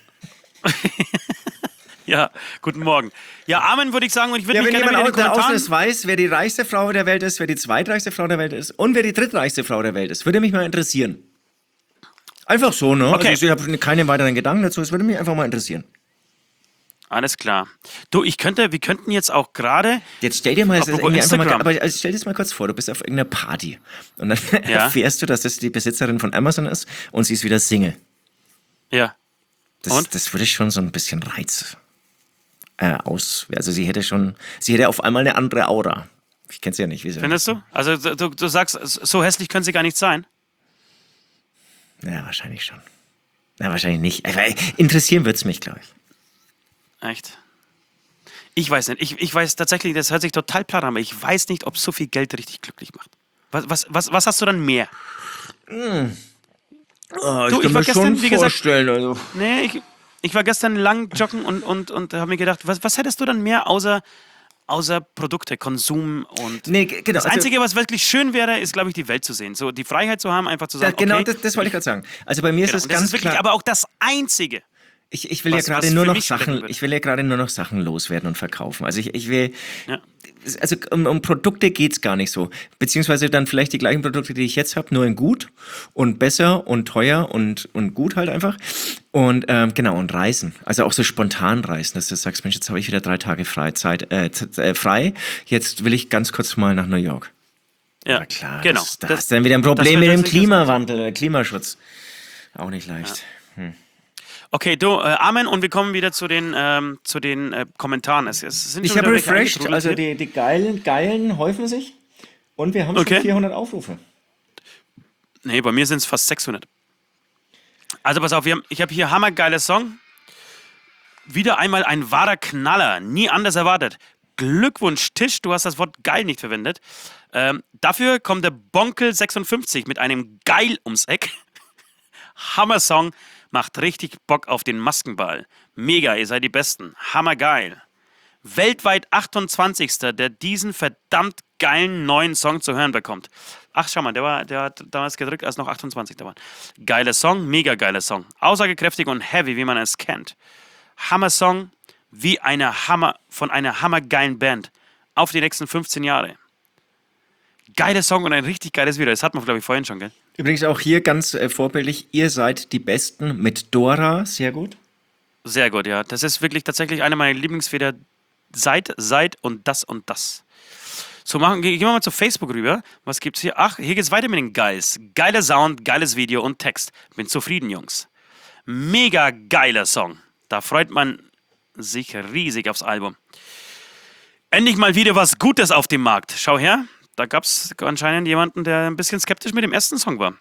Ja, guten Morgen. Ja, Amen würde ich sagen und ich würde Ja, mich wenn gerne jemand mit den au- da außen Kommentaren... es weiß, wer die reichste Frau der Welt ist, wer die zweitreichste Frau der Welt ist und wer die drittreichste Frau der Welt ist, würde mich mal interessieren. Einfach so, ne? Okay. Also ich habe keine weiteren Gedanken dazu, es würde mich einfach mal interessieren. Alles klar. Du, ich könnte, wir könnten jetzt auch gerade... Jetzt stell dir mal, das ist Apropos irgendwie einfach mal, Instagram. aber also stell dir das mal kurz vor, du bist auf irgendeiner Party und dann Ja. erfährst du, dass das die Besitzerin von Amazon ist und sie ist wieder Single. Ja. Das, Und? das würde schon so ein bisschen Reiz äh, aus. Also sie hätte schon, sie hätte auf einmal eine andere Aura. Ich kenne sie ja nicht, wie sie. Findest du? Also du, du sagst, so hässlich können sie gar nicht sein. Ja, wahrscheinlich schon. Na, wahrscheinlich nicht. Aber interessieren würde es mich, glaube ich. Echt? Ich weiß nicht. Ich, ich weiß tatsächlich, das hört sich total platt an, aber ich weiß nicht, ob so viel Geld richtig glücklich macht. Was, was, was, was hast du dann mehr? Oh, Du, ich war gestern, wie gesagt- vorstellen, also. Nee, ich, ich war gestern lang joggen und, und, und habe mir gedacht, was, was hättest du dann mehr außer, außer Produkte, Konsum und... Nee, g- genau. Das also- Einzige, was wirklich schön wäre, ist, glaube ich, die Welt zu sehen. So die Freiheit zu haben, einfach zu Da, sagen, genau, okay, das, das wollte ich gerade sagen. Also bei mir ist genau. es Und das ganz ist wirklich klar. aber auch das Einzige. Ich, ich will Was- ja gerade was nur für noch mich sprechen Sachen, würde. ich will ja gerade nur noch Sachen loswerden und verkaufen. Also ich, ich will, Ja. also um, um Produkte geht's gar nicht so. Beziehungsweise dann vielleicht die gleichen Produkte, die ich jetzt habe, nur in gut und besser und teuer und, und gut halt einfach. Und ähm, genau, und Reisen. Also auch so spontan reisen, dass du sagst, Mensch, jetzt habe ich wieder drei Tage Freizeit, äh, z- äh, frei. Jetzt will ich ganz kurz mal nach New York. Ja, Aber klar, genau. das, da Das- hast du dann wieder ein das Problem wird mit dem tatsächlich das- Klimawandel, äh, Klimaschutz. Auch nicht leicht. Okay, du, äh, Amen, und wir kommen wieder zu den, ähm, zu den äh, Kommentaren. Es, es sind Ich schon habe wieder welche refreshed, eingetrudelt also hier. die, die geilen, geilen häufen sich und wir haben Okay. schon vierhundert Aufrufe. Nee, bei mir sind es fast sechshundert. Also pass auf, wir haben, ich habe hier hammergeiler Song. Wieder einmal ein wahrer Knaller. Nie anders erwartet. Glückwunsch, Tisch, du hast das Wort geil nicht verwendet. Ähm, dafür kommt der Bonkel sechsundfünfzig mit einem Geil ums Eck. Hammer-Song, macht richtig Bock auf den Maskenball. Mega, ihr seid die Besten. Hammergeil. Weltweit achtundzwanzigster der diesen verdammt geilen neuen Song zu hören bekommt. Ach, schau mal, der, war, der hat damals gedrückt, als noch achtundzwanzig da waren. Geiler Song, mega geiler Song. Aussagekräftig und heavy, wie man es kennt. Hammer-Song, wie eine Hammer, von einer hammergeilen Band. Auf die nächsten fünfzehn Jahre. Geiler Song und ein richtig geiles Video. Das hat man, glaube ich, vorhin schon, gell? Übrigens auch hier ganz äh, vorbildlich, ihr seid die Besten mit Dora, sehr gut. Sehr gut, ja. Das ist wirklich tatsächlich einer meiner Lieblingsfeder. Seit, seit und das und das. So, machen, gehen wir mal zu Facebook rüber. Was gibt's hier? Ach, hier geht's weiter mit den Geils. Geiler Sound, geiles Video und Text. Bin zufrieden, Jungs. Mega geiler Song. Da freut man sich riesig aufs Album. Endlich mal wieder was Gutes auf dem Markt. Schau her, da gab's anscheinend jemanden, der ein bisschen skeptisch mit dem ersten Song war.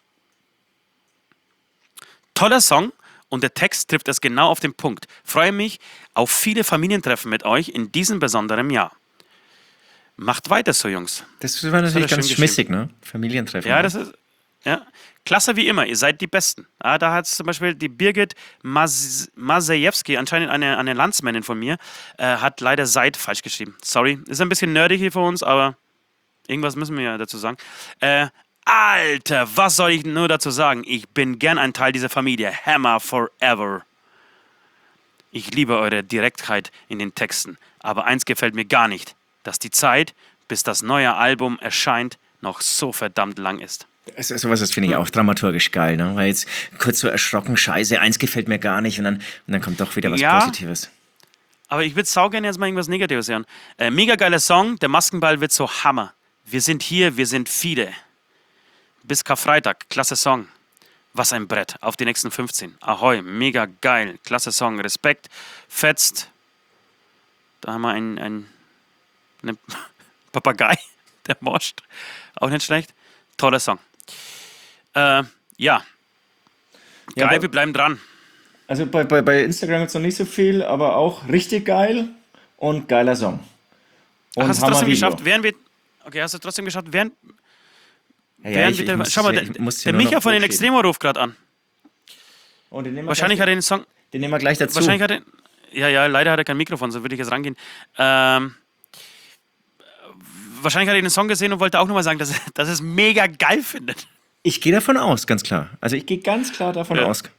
Toller Song und der Text trifft es genau auf den Punkt. Freue mich auf viele Familientreffen mit euch in diesem besonderen Jahr. Macht weiter so, Jungs. Das war natürlich hat er ganz schön schmissig, ne? Familientreffen. Ja, das ist. Ja. Klasse wie immer, ihr seid die Besten. Ja, da hat zum Beispiel die Birgit Mas Masejewski, anscheinend eine, eine Landsmännin von mir, äh, hat leider Seid falsch geschrieben. Sorry, ist ein bisschen nerdig hier für uns, aber irgendwas müssen wir ja dazu sagen. Äh, Alter, was soll ich nur dazu sagen? Ich bin gern ein Teil dieser Familie. Hammer forever. Ich liebe eure Direktheit in den Texten, aber eins gefällt mir gar nicht, dass die Zeit, bis das neue Album erscheint, noch so verdammt lang ist. Also, sowas, das finde ich auch dramaturgisch geil, ne? Weil jetzt kurz so erschrocken, scheiße, eins gefällt mir gar nicht und dann, und dann kommt doch wieder was Ja. Positives. Aber ich würde saugern jetzt mal irgendwas Negatives hören. Äh, mega geiler Song, der Maskenball wird so Hammer. Wir sind hier, wir sind viele. Bis Karfreitag, klasse Song. Was ein Brett, auf die nächsten fünfzehn. Ahoi, mega geil, klasse Song, Respekt, fetzt. Da haben wir einen, einen, einen Papagei, der moscht. Auch nicht schlecht. Toller Song. Äh, ja. Ja, Geil, aber- wir bleiben dran. Also bei, bei, bei Instagram jetzt noch nicht so viel, aber auch richtig geil und geiler Song. Und Hast du trotzdem Hammer-Video. geschafft, während wir. Okay, hast du trotzdem geschafft, während. Ja, ja, während ich, wir ich der, muss schau mal, ja- der, ich muss ja der nur Micha noch von den hochheben. Extremo ruft gerade an. Und den nehmen wir Wahrscheinlich hat gleich, er den Song. den nehmen wir gleich dazu. Wahrscheinlich hat er. Ja, ja, leider hat er kein Mikrofon, so würde ich jetzt rangehen. Ähm, wahrscheinlich hat er den Song gesehen und wollte auch nochmal sagen, dass er, dass er es mega geil findet. Ich gehe davon aus, ganz klar. Also ich gehe ganz klar davon Ja. aus.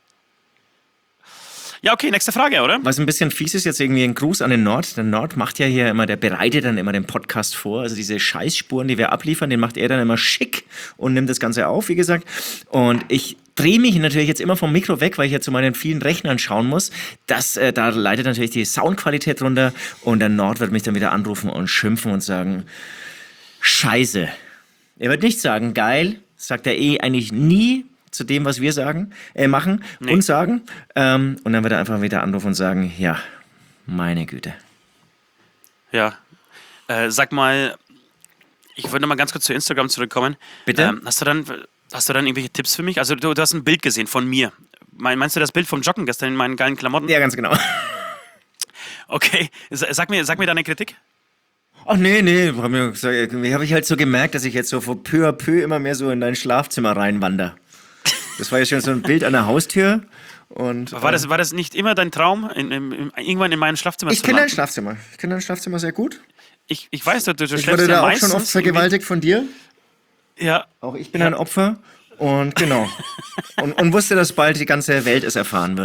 Ja, okay, nächste Frage, oder? Was ein bisschen fies ist, jetzt irgendwie ein Gruß an den Nord. Der Nord macht ja hier immer, der bereitet dann immer den Podcast vor. Also diese Scheißspuren, die wir abliefern, den macht er dann immer schick und nimmt das Ganze auf, wie gesagt. Und ich drehe mich natürlich jetzt immer vom Mikro weg, weil ich ja zu meinen vielen Rechnern schauen muss. Das, äh, da leidet natürlich die Soundqualität runter. Und der Nord wird mich dann wieder anrufen und schimpfen und sagen, Scheiße. Er wird nicht sagen, geil, sagt er eh eigentlich nie zu dem, was wir sagen, äh, machen Nee. und sagen. Ähm, und dann wird er einfach wieder anrufen und sagen, ja, meine Güte. Ja. Äh, sag mal, ich würde noch mal ganz kurz zu Instagram zurückkommen. Bitte? Ähm, hast, du dann, hast du dann irgendwelche Tipps für mich? Also, du, du hast ein Bild gesehen von mir. Mein, meinst du das Bild vom Joggen gestern in meinen geilen Klamotten? Ja, ganz genau. Okay, S- sag mir, sag mir deine Kritik. Ach nee, nee, hab mir gesagt, irgendwie habe ich halt so gemerkt, dass ich jetzt so von peu à peu immer mehr so in dein Schlafzimmer reinwander. Das war ja schon so ein Bild an der Haustür. Und, War das, war das nicht immer dein Traum, in, in, in, irgendwann in meinem Schlafzimmer ich zu kenne dein landen? Schlafzimmer. Ich kenne dein Schlafzimmer sehr gut. Ich, ich weiß, du, du Ich schläfst wurde ja da auch meistens schon oft vergewaltigt von dir. irgendwie- Ja, Auch ich bin ein Opfer. Und genau. und, und wusste, dass bald die ganze Welt es erfahren wird.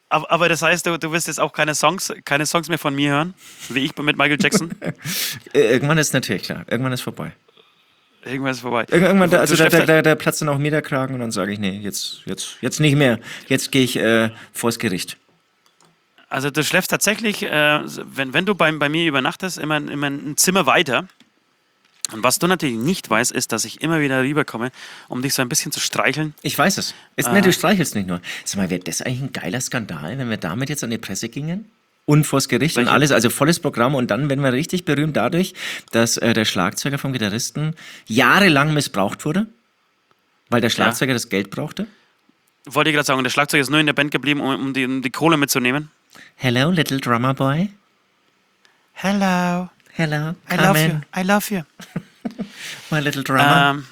Aber, aber das heißt, du, du wirst jetzt auch keine Songs, keine Songs mehr von mir hören, wie ich mit Michael Jackson? Irgendwann ist natürlich klar. Irgendwann ist vorbei. Irgendwann ist vorbei. Irgendwann, da, Du also da, schläfst da, halt- da, da platzt dann auch mir der Kragen und dann sage ich, nee, jetzt, jetzt, jetzt nicht mehr. Jetzt gehe ich äh, vors Gericht. Also du schläfst tatsächlich, äh, wenn, wenn du bei, bei mir übernachtest, immer, immer ein Zimmer weiter. Und was du natürlich nicht weißt, ist, dass ich immer wieder rüberkomme, um dich so ein bisschen zu streicheln. Ich weiß es. Ist, Ah. nee, du streichelst nicht nur. Sag mal, wäre das eigentlich ein geiler Skandal, wenn wir damit jetzt an die Presse gingen? Und vors Gericht und Welche? alles, also volles Programm. Und dann werden wir richtig berühmt dadurch, dass äh, der Schlagzeuger vom Gitarristen jahrelang missbraucht wurde, weil der Schlagzeuger das Geld brauchte. Wollte ich gerade sagen, der Schlagzeuger ist nur in der Band geblieben, um, um, die, um die Kohle mitzunehmen. Hello, little drummer boy. Hello, Hello, I come love in, you, I love you. my little drummer. Ähm,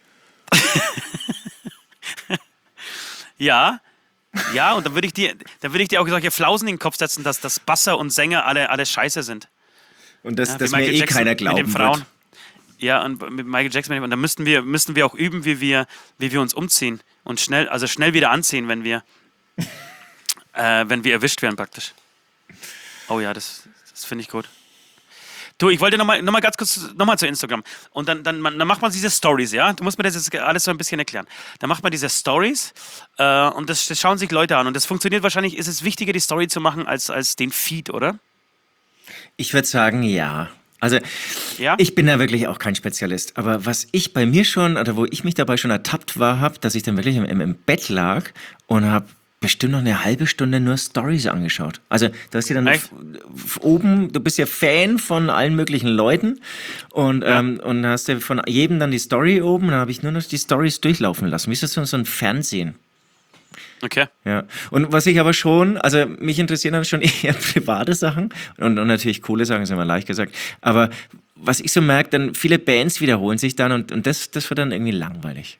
ja, ja, und dann würde ich dir, dann würde ich dir auch solche Flausen in den Kopf setzen, dass, dass Basser und Sänger alle, alle scheiße sind. Und das, Ja, das wie mir Michael eh Jackson keiner mit den glauben Frauen. wird. Ja, und mit Michael Jackson. Und da müssten wir, müssten wir auch üben, wie wir, wie wir uns umziehen. Und schnell, also schnell wieder anziehen, wenn wir, äh, wenn wir erwischt werden praktisch. Oh ja, das, das finde ich gut. Du, ich wollte nochmal noch mal ganz kurz nochmal zu Instagram. Und dann, dann, man, dann macht man diese Stories, ja? Du musst mir das jetzt alles so ein bisschen erklären. Dann macht man diese Stories äh, und das, das schauen sich Leute an. Und das funktioniert wahrscheinlich, ist es wichtiger, die Story zu machen, als, als den Feed, oder? Ich würde sagen, ja. Also, Ja? ich bin da wirklich auch kein Spezialist. Aber was ich bei mir schon, oder wo ich mich dabei schon ertappt war, habe, dass ich dann wirklich im, im Bett lag und habe bestimmt noch eine halbe Stunde nur Stories angeschaut. Also, du hast dir dann Echt? f- oben, du bist ja Fan von allen möglichen Leuten und, Ja. ähm, und hast dir von jedem dann die Story oben, dann habe ich nur noch die Stories durchlaufen lassen. Wie ist das so, so ein Fernsehen? Okay. Ja, und was ich aber schon, also mich interessieren dann schon eher private Sachen und, und natürlich coole Sachen, ist immer leicht gesagt, aber was ich so merke, dann viele Bands wiederholen sich dann und, und das, das wird dann irgendwie langweilig.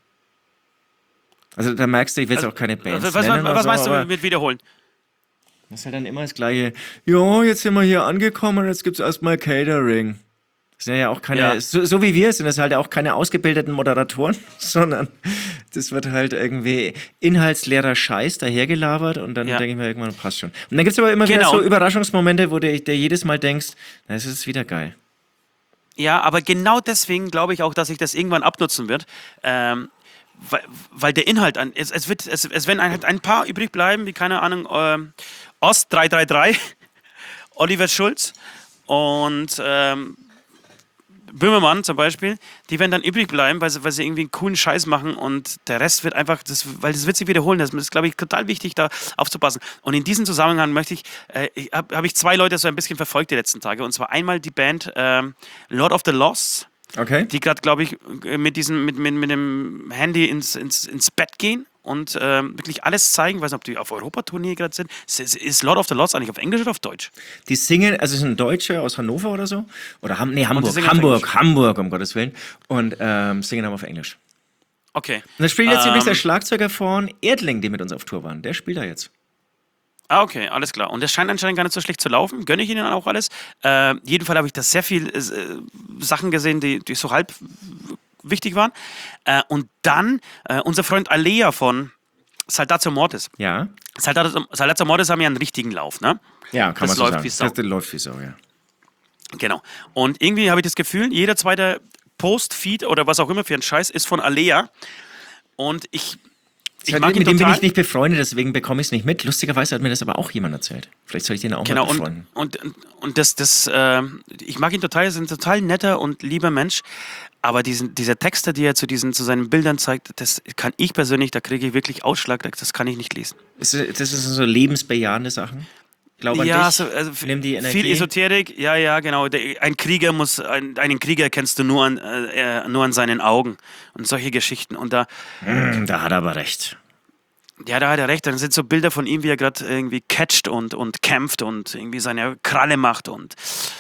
Also da merkst du, ich will jetzt auch keine Bands Also, was, nennen was, oder was so, meinst du aber mit wiederholen? das ist halt dann immer das Gleiche. Ja, jetzt sind wir hier angekommen und jetzt gibt's erstmal Catering. Das sind ja auch keine, Ja. so, so wie wir sind das halt auch keine ausgebildeten Moderatoren, sondern das wird halt irgendwie inhaltsleerer Scheiß dahergelabert und dann Ja. denke ich mir irgendwann, passt schon. Und dann gibt's aber immer wieder Genau. so Überraschungsmomente, wo du dir jedes Mal denkst, na, das ist wieder geil. Ja, aber genau deswegen glaube ich auch, dass sich das irgendwann abnutzen wird. Ähm, weil, weil der Inhalt, an, es, es, wird, es, es werden halt ein paar übrig bleiben, wie keine Ahnung, ähm, Ost drei drei drei, Oliver Schulz und ähm, Böhmermann zum Beispiel, die werden dann übrig bleiben, weil sie, weil sie irgendwie einen coolen Scheiß machen und der Rest wird einfach, das, weil das wird sich wiederholen. Das ist, glaube ich, total wichtig, da aufzupassen. Und in diesem Zusammenhang möchte ich, äh, ich habe hab ich zwei Leute so ein bisschen verfolgt die letzten Tage. Und zwar einmal die Band ähm, Lord of the Lost, Okay? die gerade, glaube ich, mit diesem, mit, mit, mit dem Handy ins, ins, ins Bett gehen und ähm, wirklich alles zeigen. Ich weiß nicht, ob die auf Europatournee gerade sind. Ist, ist Lord of the Lost eigentlich auf Englisch oder auf Deutsch? Die singen, also es sind Deutsche aus Hannover oder so, oder Ham, nee, Hamburg, singen auf Hamburg, Englisch. Hamburg, um Gottes Willen, und ähm, singen aber auf Englisch. Okay. Und da spielt jetzt Ähm, übrigens der Schlagzeuger von Erdling, die mit uns auf Tour waren. Der spielt da jetzt. Ah, okay, alles klar. Und das scheint anscheinend gar nicht so schlecht zu laufen. Gönne ich Ihnen auch alles. Äh, jeden Fall habe ich da sehr viel äh, Sachen gesehen, die, die so halb wichtig waren. Äh, und dann äh, unser Freund Alea von Saltatio Mortis. Ja? Saltatio, Saltatio Mortis haben ja einen richtigen Lauf, ne? Ja, kann Das man so läuft sagen. wie Sau. Das, das läuft wie Sau, ja. Genau. Und irgendwie habe ich das Gefühl, jeder zweite Post, Feed oder was auch immer für ein Scheiß ist von Alea. Und ich, ich mag ihn mit dem bin total. ich nicht befreundet, deswegen bekomme ich es nicht mit. Lustigerweise hat mir das aber auch jemand erzählt. Vielleicht soll ich den auch Genau, mal und, befreunden. und, und das, das äh, ich mag ihn total, er ist ein total netter und lieber Mensch, aber diesen, diese Texte, die er zu, diesen, zu seinen Bildern zeigt, das kann ich persönlich, da kriege ich wirklich Ausschlag, das kann ich nicht lesen. Ist, das sind so lebensbejahende Sachen. Glaube an Ja, dich. so, also f- Nimm die Energie. viel Esoterik, ja, ja, genau. Der, ein Krieger muss, ein, einen Krieger kennst du nur an, äh, nur an seinen Augen und solche Geschichten. Und da, Hm, da hat er aber recht. ja, da hat er recht, dann sind so Bilder von ihm, wie er gerade irgendwie catcht und, und kämpft und irgendwie seine Kralle macht und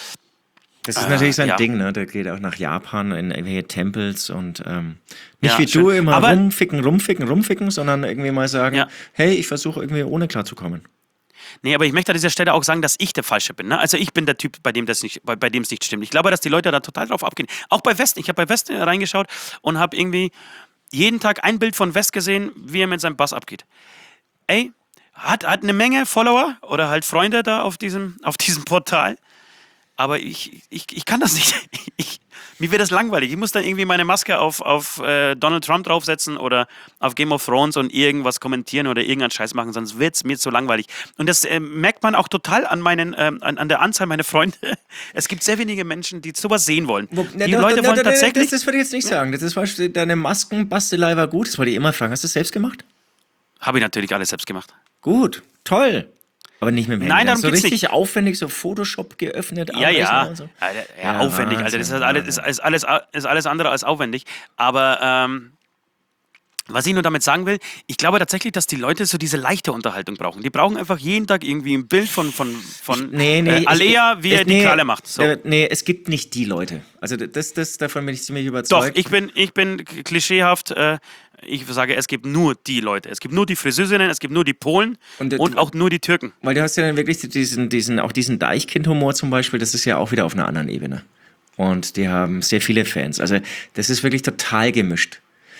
Das ist Äh, natürlich sein ja. Ding, ne? Der geht auch nach Japan in irgendwelche Tempels und ähm, nicht Ja, wie schön. du immer Aber- rumficken, rumficken, rumficken, sondern irgendwie mal sagen, Ja. hey, ich versuche irgendwie ohne klarzukommen. Nee, aber ich möchte an dieser Stelle auch sagen, dass ich der Falsche bin. Ne? Also ich bin der Typ, bei dem das nicht, bei, bei dem es nicht stimmt. Ich glaube, dass die Leute da total drauf abgehen. Auch bei West. Ich habe bei West reingeschaut und habe irgendwie jeden Tag ein Bild von West gesehen, wie er mit seinem Bass abgeht. Ey, hat, hat eine Menge Follower oder halt Freunde da auf diesem, auf diesem Portal. Aber ich, ich, ich kann das nicht. Ich, mir wird das langweilig. Ich muss dann irgendwie meine Maske auf, auf äh, Donald Trump draufsetzen oder auf Game of Thrones und irgendwas kommentieren oder irgendeinen Scheiß machen, sonst wird es mir zu langweilig. Und das äh, merkt man auch total an, meinen, ähm, an, an der Anzahl meiner Freunde. Es gibt sehr wenige Menschen, die sowas sehen wollen. Wo, die na, Leute na, wollen na, na, tatsächlich... Das, das würde ich jetzt nicht sagen. Das war, deine Maskenbastelei war gut. Das wollte ich immer fragen. Hast du das selbst gemacht? Habe ich natürlich alles selbst gemacht. Gut, toll. Aber nicht mit dem Handy. Nein, darum so geht's richtig nicht. aufwendig, so Photoshop geöffnet. Ja, ja. Und so. Alter, ja, Ja, aufwendig, Alter. Das ist, alles, ist, ist, alles, ist alles andere als aufwendig. Aber ähm, was ich nur damit sagen will, ich glaube tatsächlich, dass die Leute so diese leichte Unterhaltung brauchen. Die brauchen einfach jeden Tag irgendwie ein Bild von, von, von Ich- nee, nee, äh, Alea, ich- wie er ich- die nee, Kralle macht. So. Äh, nee, es gibt nicht die Leute. Also das, das, davon bin ich ziemlich Doch, überzeugt. ich bin, ich bin klischeehaft. Äh, ich sage, es gibt nur die Leute. Es gibt nur die Friseurinnen, es gibt nur die Polen Und, und, äh, auch nur die Türken. Weil du hast ja dann wirklich diesen, diesen, auch diesen Deichkind-Humor zum Beispiel, das ist ja auch wieder auf einer anderen Ebene. Und die haben sehr viele Fans. Also das ist wirklich total gemischt.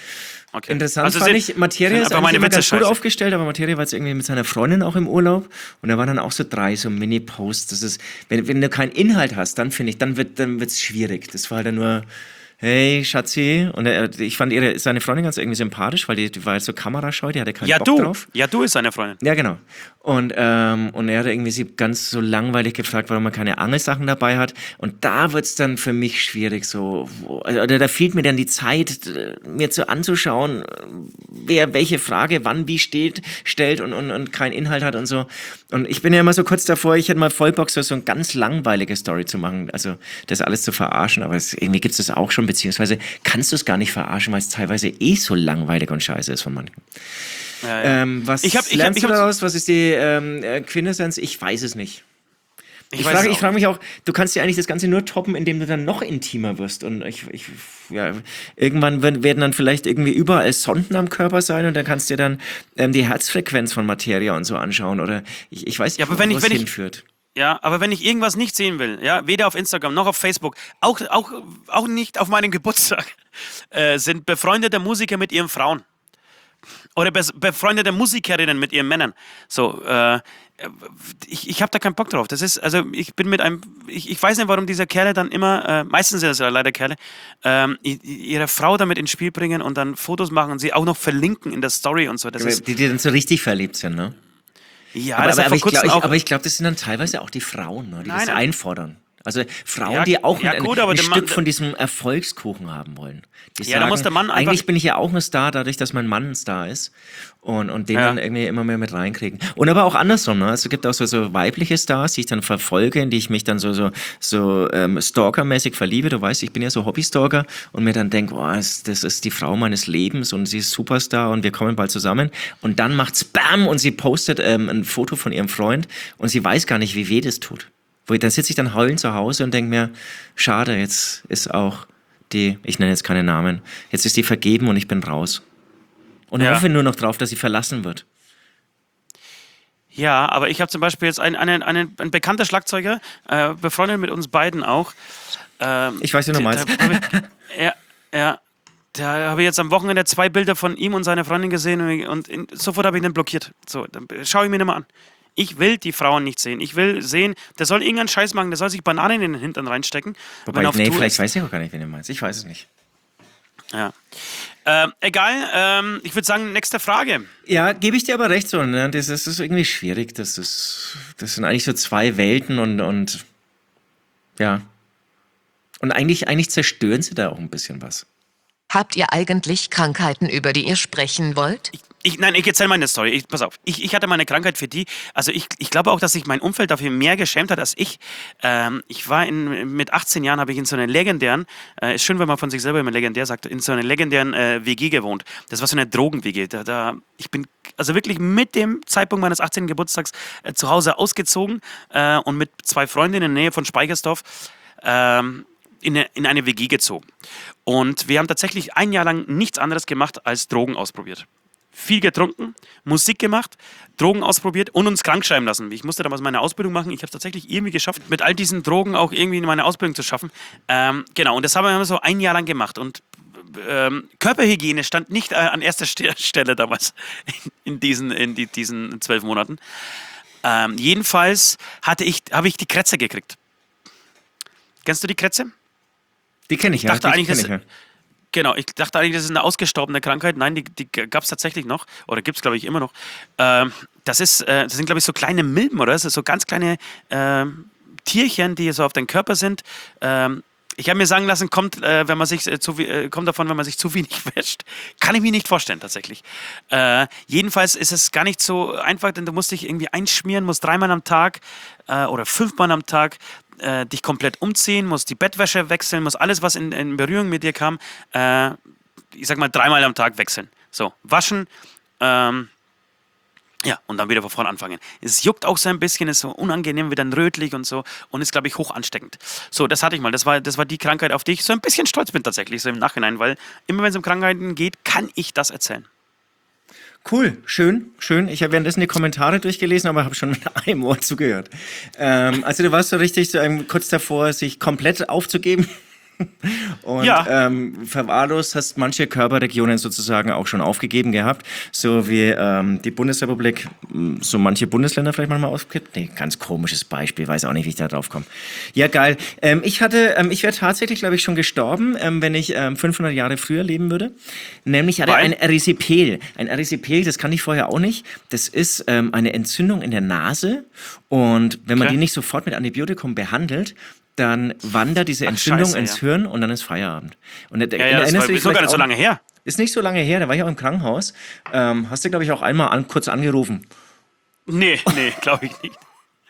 Okay. Interessant Also fand sind- ich, Materia sind ist einfach eigentlich meine immer Witze ganz gut scheiße. aufgestellt, aber Materia war jetzt irgendwie mit seiner Freundin auch im Urlaub und da waren dann auch so drei so Mini-Posts. Das ist, wenn, wenn du keinen Inhalt hast, dann finde ich, dann wird dann wird's schwierig. Das war halt dann nur, hey Schatzi, und er, ich fand ihre, seine Freundin ganz irgendwie sympathisch, weil die, die war halt so kamerascheu, die hatte keinen Ja, Bock du. drauf. Ja, du ist seine Freundin. Ja, genau. Und, ähm, und er hat irgendwie sie ganz so langweilig gefragt, warum er keine Angelsachen dabei hat. Und da wird's dann für mich schwierig, so, wo, also da fehlt mir dann die Zeit, äh, mir zu anzuschauen, äh, wer welche Frage wann wie steht, stellt und, und, und keinen Inhalt hat und so. Und ich bin ja immer so kurz davor, ich hätte mal voll Bock, so, so eine ganz langweilige Story zu machen, also das alles zu verarschen, aber es, irgendwie gibt's das auch schon, beziehungsweise kannst du es gar nicht verarschen, weil es teilweise eh so langweilig und scheiße ist von manchen. Ja, ja. Ähm, was Ich hab- ich hab- lernst ich du hab's- daraus? Was ist die ähm, äh, Quintessenz? Ich weiß es nicht. Ich, weiß frage, es ich auch frage mich auch, du kannst ja eigentlich das Ganze nur toppen, indem du dann noch intimer wirst. Und ich, ich, ja, irgendwann werden werden dann vielleicht irgendwie überall Sonden am Körper sein und dann kannst du dir dann ähm, die Herzfrequenz von Materia und so anschauen. Oder ich, ich weiß nicht, Ja, aber wenn wo ich- es wenn ich- hinführt. Ja, aber wenn ich irgendwas nicht sehen will, ja, weder auf Instagram noch auf Facebook, auch, auch, auch nicht auf meinem Geburtstag, äh, sind befreundete Musiker mit ihren Frauen. Oder bes- befreundete Musikerinnen mit ihren Männern. So, äh, ich, ich habe da keinen Bock drauf. Das ist, also ich bin mit einem, ich, ich weiß nicht, warum diese Kerle dann immer, äh, meistens sind das ja leider Kerle, ähm, i- ihre Frau damit ins Spiel bringen und dann Fotos machen und sie auch noch verlinken in der Story und so. Das ist, Die, die dann so richtig verliebt sind, ne? ja, aber, das aber, hat aber, vor ich kurzem glaub, ich, auch. aber ich glaube, das sind dann teilweise auch die Frauen, ne, die Nein, das nein. einfordern. Also Frauen, Ja, die auch ja, ein, gut, aber ein der Stück Mann- von diesem Erfolgskuchen haben wollen. Die Ja, da sagen, muss der Mann einfach- eigentlich bin ich ja auch ein Star, dadurch, dass mein Mann ein Star ist. Und, und den Ja. dann irgendwie immer mehr mit reinkriegen. Und aber auch andersrum, ne? Also, es gibt auch so, so weibliche Stars, die ich dann verfolge, in die ich mich dann so, so, so ähm, stalkermäßig verliebe. Du weißt, ich bin ja so Hobbystalker und mir dann denke, oh, das, das ist die Frau meines Lebens und sie ist Superstar und wir kommen bald zusammen. Und dann macht's BAM und sie postet ähm, ein Foto von ihrem Freund und sie weiß gar nicht, wie weh das tut. Wo ich, dann sitze ich dann heulend zu Hause und denke mir, schade, jetzt ist auch die, ich nenne jetzt keine Namen, jetzt ist die vergeben und ich bin raus. Und Ja. hoffe nur noch drauf, dass sie verlassen wird. Ja, aber ich habe zum Beispiel jetzt einen, einen, einen, ein bekannter Schlagzeuger, äh, befreundet mit uns beiden auch. Ähm, Ich weiß, wie du da- meinst. da hab ich- Ja, ja. Da habe ich jetzt am Wochenende zwei Bilder von ihm und seiner Freundin gesehen und, und in, sofort habe ich den blockiert. So, dann schaue ich mir nicht mehr an. Ich will die Frauen nicht sehen. Ich will sehen, der soll irgendeinen Scheiß machen, der soll sich Bananen in den Hintern reinstecken. Wobei, wenn er auf nee, Tour vielleicht ist. weiß ich auch gar nicht, wen du meinst. Ich weiß es nicht. Ja. Ähm, egal, ähm, ich würde sagen, nächste Frage. Ja, gebe ich dir aber recht so. Ne? Das, ist, das ist irgendwie schwierig. Das, ist, das sind eigentlich so zwei Welten und, und ja. Und eigentlich, eigentlich zerstören sie da auch ein bisschen was. Habt ihr eigentlich Krankheiten, über die ihr sprechen wollt? Ich, nein, ich erzähle meine Story. Ich, pass auf, ich, ich hatte meine Krankheit für die. Also ich, ich glaube auch, dass sich mein Umfeld dafür mehr geschämt hat als ich. Ähm, ich war in, mit achtzehn Jahren, habe ich in so einer legendären, äh, ist schön, wenn man von sich selber immer legendär sagt, in so einer legendären äh, W G gewohnt. Das war so eine Drogen-W G. Da, da, ich bin also wirklich mit dem Zeitpunkt meines achtzehnten Geburtstags äh, zu Hause ausgezogen äh, und mit zwei Freundinnen in der Nähe von Speichersdorf ähm, in eine, in eine W G gezogen. Und wir haben tatsächlich ein Jahr lang nichts anderes gemacht als Drogen ausprobiert. Viel getrunken, Musik gemacht, Drogen ausprobiert und uns krank schreiben lassen. Ich musste damals meine Ausbildung machen. Ich habe es tatsächlich irgendwie geschafft, mit all diesen Drogen auch irgendwie meine Ausbildung zu schaffen. Ähm, genau, und das haben wir so ein Jahr lang gemacht. Und ähm, Körperhygiene stand nicht äh, an erster Ste- Stelle damals in, in diesen, in die, diesen zwölf Monaten. Ähm, jedenfalls hatte ich, habe ich die Krätze gekriegt. Kennst du die Krätze? Die kenne ich, Ich ja. dachte Die eigentlich, kenn das, ich, ja. genau, ich dachte eigentlich, das ist eine ausgestorbene Krankheit. Nein, die, die gab es tatsächlich noch. Oder gibt es, glaube ich, immer noch. Ähm, das, ist, äh, das sind, glaube ich, so kleine Milben, oder? Das sind so ganz kleine ähm, Tierchen, die so auf deinem Körper sind. Ähm, ich habe mir sagen lassen, kommt, äh, wenn man sich, äh, zu, äh, kommt davon, wenn man sich zu wenig wäscht. Kann ich mir nicht vorstellen, tatsächlich. Äh, jedenfalls ist es gar nicht so einfach, denn du musst dich irgendwie einschmieren, musst dreimal am Tag äh, oder fünfmal am Tag äh, dich komplett umziehen, musst die Bettwäsche wechseln, musst alles, was in, in Berührung mit dir kam, äh, ich sag mal, dreimal am Tag wechseln. So, waschen, ähm, ja, und dann wieder von vorne anfangen. Es juckt auch so ein bisschen, ist so unangenehm, wieder rötlich und so und ist, glaube ich, hoch ansteckend. So, das hatte ich mal. Das war, das war die Krankheit, auf die ich so ein bisschen stolz bin tatsächlich, so im Nachhinein, weil immer wenn es um Krankheiten geht, kann ich das erzählen. Cool, schön, schön. Ich habe währenddessen die Kommentare durchgelesen, aber habe schon mit einem Ohr zugehört. Ähm, also du warst so richtig so ähm, kurz davor, sich komplett aufzugeben. Und Ja. ähm, verwahrlost hast manche Körperregionen sozusagen auch schon aufgegeben gehabt, so wie ähm, die Bundesrepublik, so manche Bundesländer vielleicht manchmal aufgibt. Nee, ganz komisches Beispiel, weiß auch nicht, wie ich da drauf komme. Ja, geil. Ähm, ich hatte, ähm, ich wäre tatsächlich, glaube ich, schon gestorben, ähm, wenn ich ähm, fünfhundert Jahre früher leben würde. Nämlich hatte Weil? ein Erysipeal. Ein Erysipeal, das kannte ich vorher auch nicht. Das ist ähm, eine Entzündung in der Nase und wenn man Okay. die nicht sofort mit Antibiotikum behandelt, dann wandert diese Ach, Entzündung scheiße, ins ja. Hirn und dann ist Feierabend. Und da- Ja, ja, das erinnerst war du dich ist noch gar vielleicht nicht so auch- lange her. Ist nicht so lange her, da war ich auch im Krankenhaus. Ähm, hast du, glaube ich, auch einmal an, kurz angerufen. Nee, nee, glaube ich nicht.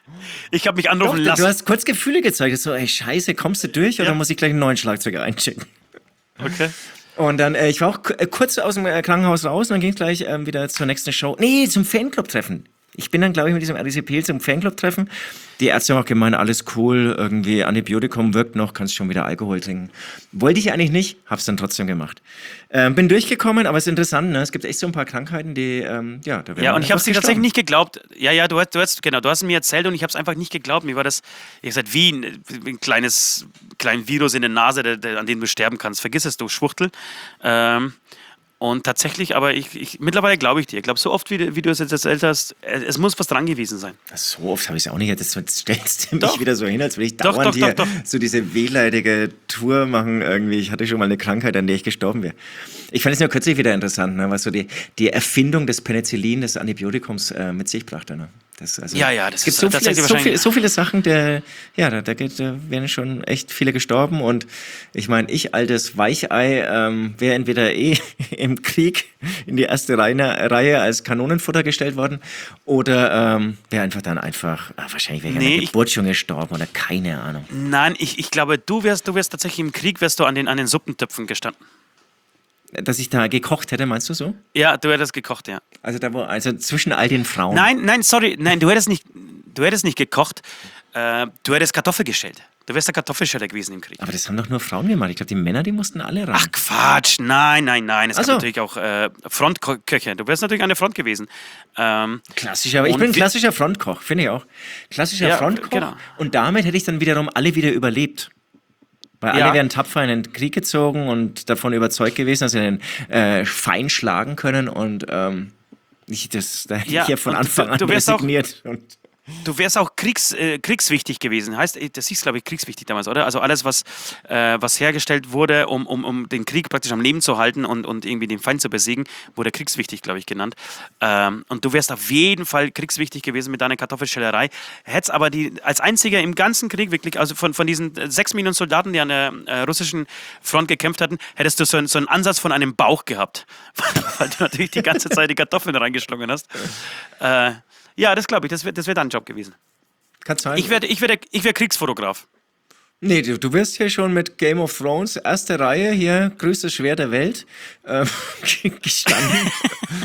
Ich habe mich Doch, anrufen du, lassen. du hast kurz Gefühle gezeigt. So, ey, scheiße, kommst du durch oder Ja. muss ich gleich einen neuen Schlagzeuger einschicken? Okay. Und dann, äh, ich war auch k- äh, kurz aus dem äh, Krankenhaus raus und dann ging es gleich ähm, wieder zur nächsten Show. Nee, zum Fanclub-Treffen. Ich bin dann, glaube ich, mit diesem Erysipeal zum Fanclub-Treffen. Die Ärzte haben auch gemeint, alles cool, irgendwie Antibiotikum wirkt noch, kannst schon wieder Alkohol trinken. Wollte ich eigentlich nicht, hab's dann trotzdem gemacht. Ähm, bin durchgekommen, aber es ist interessant, ne? Es gibt echt so ein paar Krankheiten, die, ähm, ja, da werden Ja, und ich habe es dir tatsächlich gestorben. nicht geglaubt. Ja, ja, du hast, du hast, genau, du hast mir erzählt und ich habe es einfach nicht geglaubt. Mir war das, ich gesagt, wie ein, ein kleines, kleines Virus in der Nase, der, der, an dem du sterben kannst. Vergiss es, du Schwuchtel. Ähm, und tatsächlich, aber ich, ich mittlerweile glaube ich dir. Ich glaube, so oft, wie, du- wie du es jetzt erzählt hast, es, es muss was dran gewesen sein. So oft habe ich es auch nicht. Jetzt stellst du mich Doch. wieder so hin, als würde ich Doch, dauernd doch, hier doch, doch. so diese wehleidige Tour machen irgendwie. Ich hatte schon mal eine Krankheit, an der ich gestorben wäre. Ich fand es nur kürzlich wieder interessant, ne, was so die, die Erfindung des Penicillin, des Antibiotikums äh, mit sich brachte. Ne? Das, also, Ja, ja, das es gibt ist so viele, tatsächlich so, viel, wahrscheinlich- so viele Sachen, der, ja, da, da, geht, da wären schon echt viele gestorben. Und ich meine, ich, altes Weichei, ähm, wäre entweder eh im Krieg in die erste Reihe, Reihe als Kanonenfutter gestellt worden oder ähm, wäre einfach dann einfach, ah, wahrscheinlich wäre ich Nee, an der ich- Geburt schon gestorben oder keine Ahnung. Nein, ich, ich glaube, du wärst, du wärst tatsächlich im Krieg, wärst du an den, an den Suppentöpfen gestanden. Dass ich da gekocht hätte, meinst du so? Ja, du hättest gekocht, ja. Also da wo, also zwischen all den Frauen. Nein, nein, sorry, nein, du hättest nicht, du hättest nicht gekocht, äh, du hättest Kartoffel geschält. Du wärst der Kartoffelscheller gewesen im Krieg. Aber das haben doch nur Frauen gemacht. Ich glaube, die Männer, die mussten alle ran. Ach Quatsch, nein, nein, nein. Es Ach gab so. natürlich auch äh, Frontköche. Du wärst natürlich an der Front gewesen. Ähm, Klassischer, aber ich Und bin ein wir- klassischer Frontkoch, finde ich auch. Klassischer Ja, Frontkoch. genau. Und damit hätte ich dann wiederum alle wieder überlebt. Weil Ja. alle wären tapfer in den Krieg gezogen und davon überzeugt gewesen, dass sie den äh, Feind schlagen können. Und ähm, ich, das, da hätte Ja, ich ja von und Anfang du- an du wärst auch- resigniert. Und Du wärst auch kriegs, äh, kriegswichtig gewesen. Heißt, äh, das hieß, glaube ich, kriegswichtig damals, oder? Also alles, was, äh, was hergestellt wurde, um, um, um den Krieg praktisch am Leben zu halten und, und irgendwie den Feind zu besiegen, wurde kriegswichtig, glaube ich, genannt. Ähm, und du wärst auf jeden Fall kriegswichtig gewesen mit deiner Kartoffelschälerei. Hättest aber die, als einziger im ganzen Krieg wirklich, also von, von diesen äh, sechs Millionen Soldaten, die an der äh, russischen Front gekämpft hatten, hättest du so, einen- so einen Ansatz von einem Bauch gehabt. Weil du natürlich die ganze Zeit die Kartoffeln reingeschlungen hast. Äh, ja, das glaube ich, das wäre das wär dein Job gewesen. kann sein. Ich wäre ich wär, der- ich wär Kriegsfotograf. Nee, du, du wirst hier schon mit Game of Thrones, erste Reihe hier, größtes Schwert der Welt, ähm, gestanden.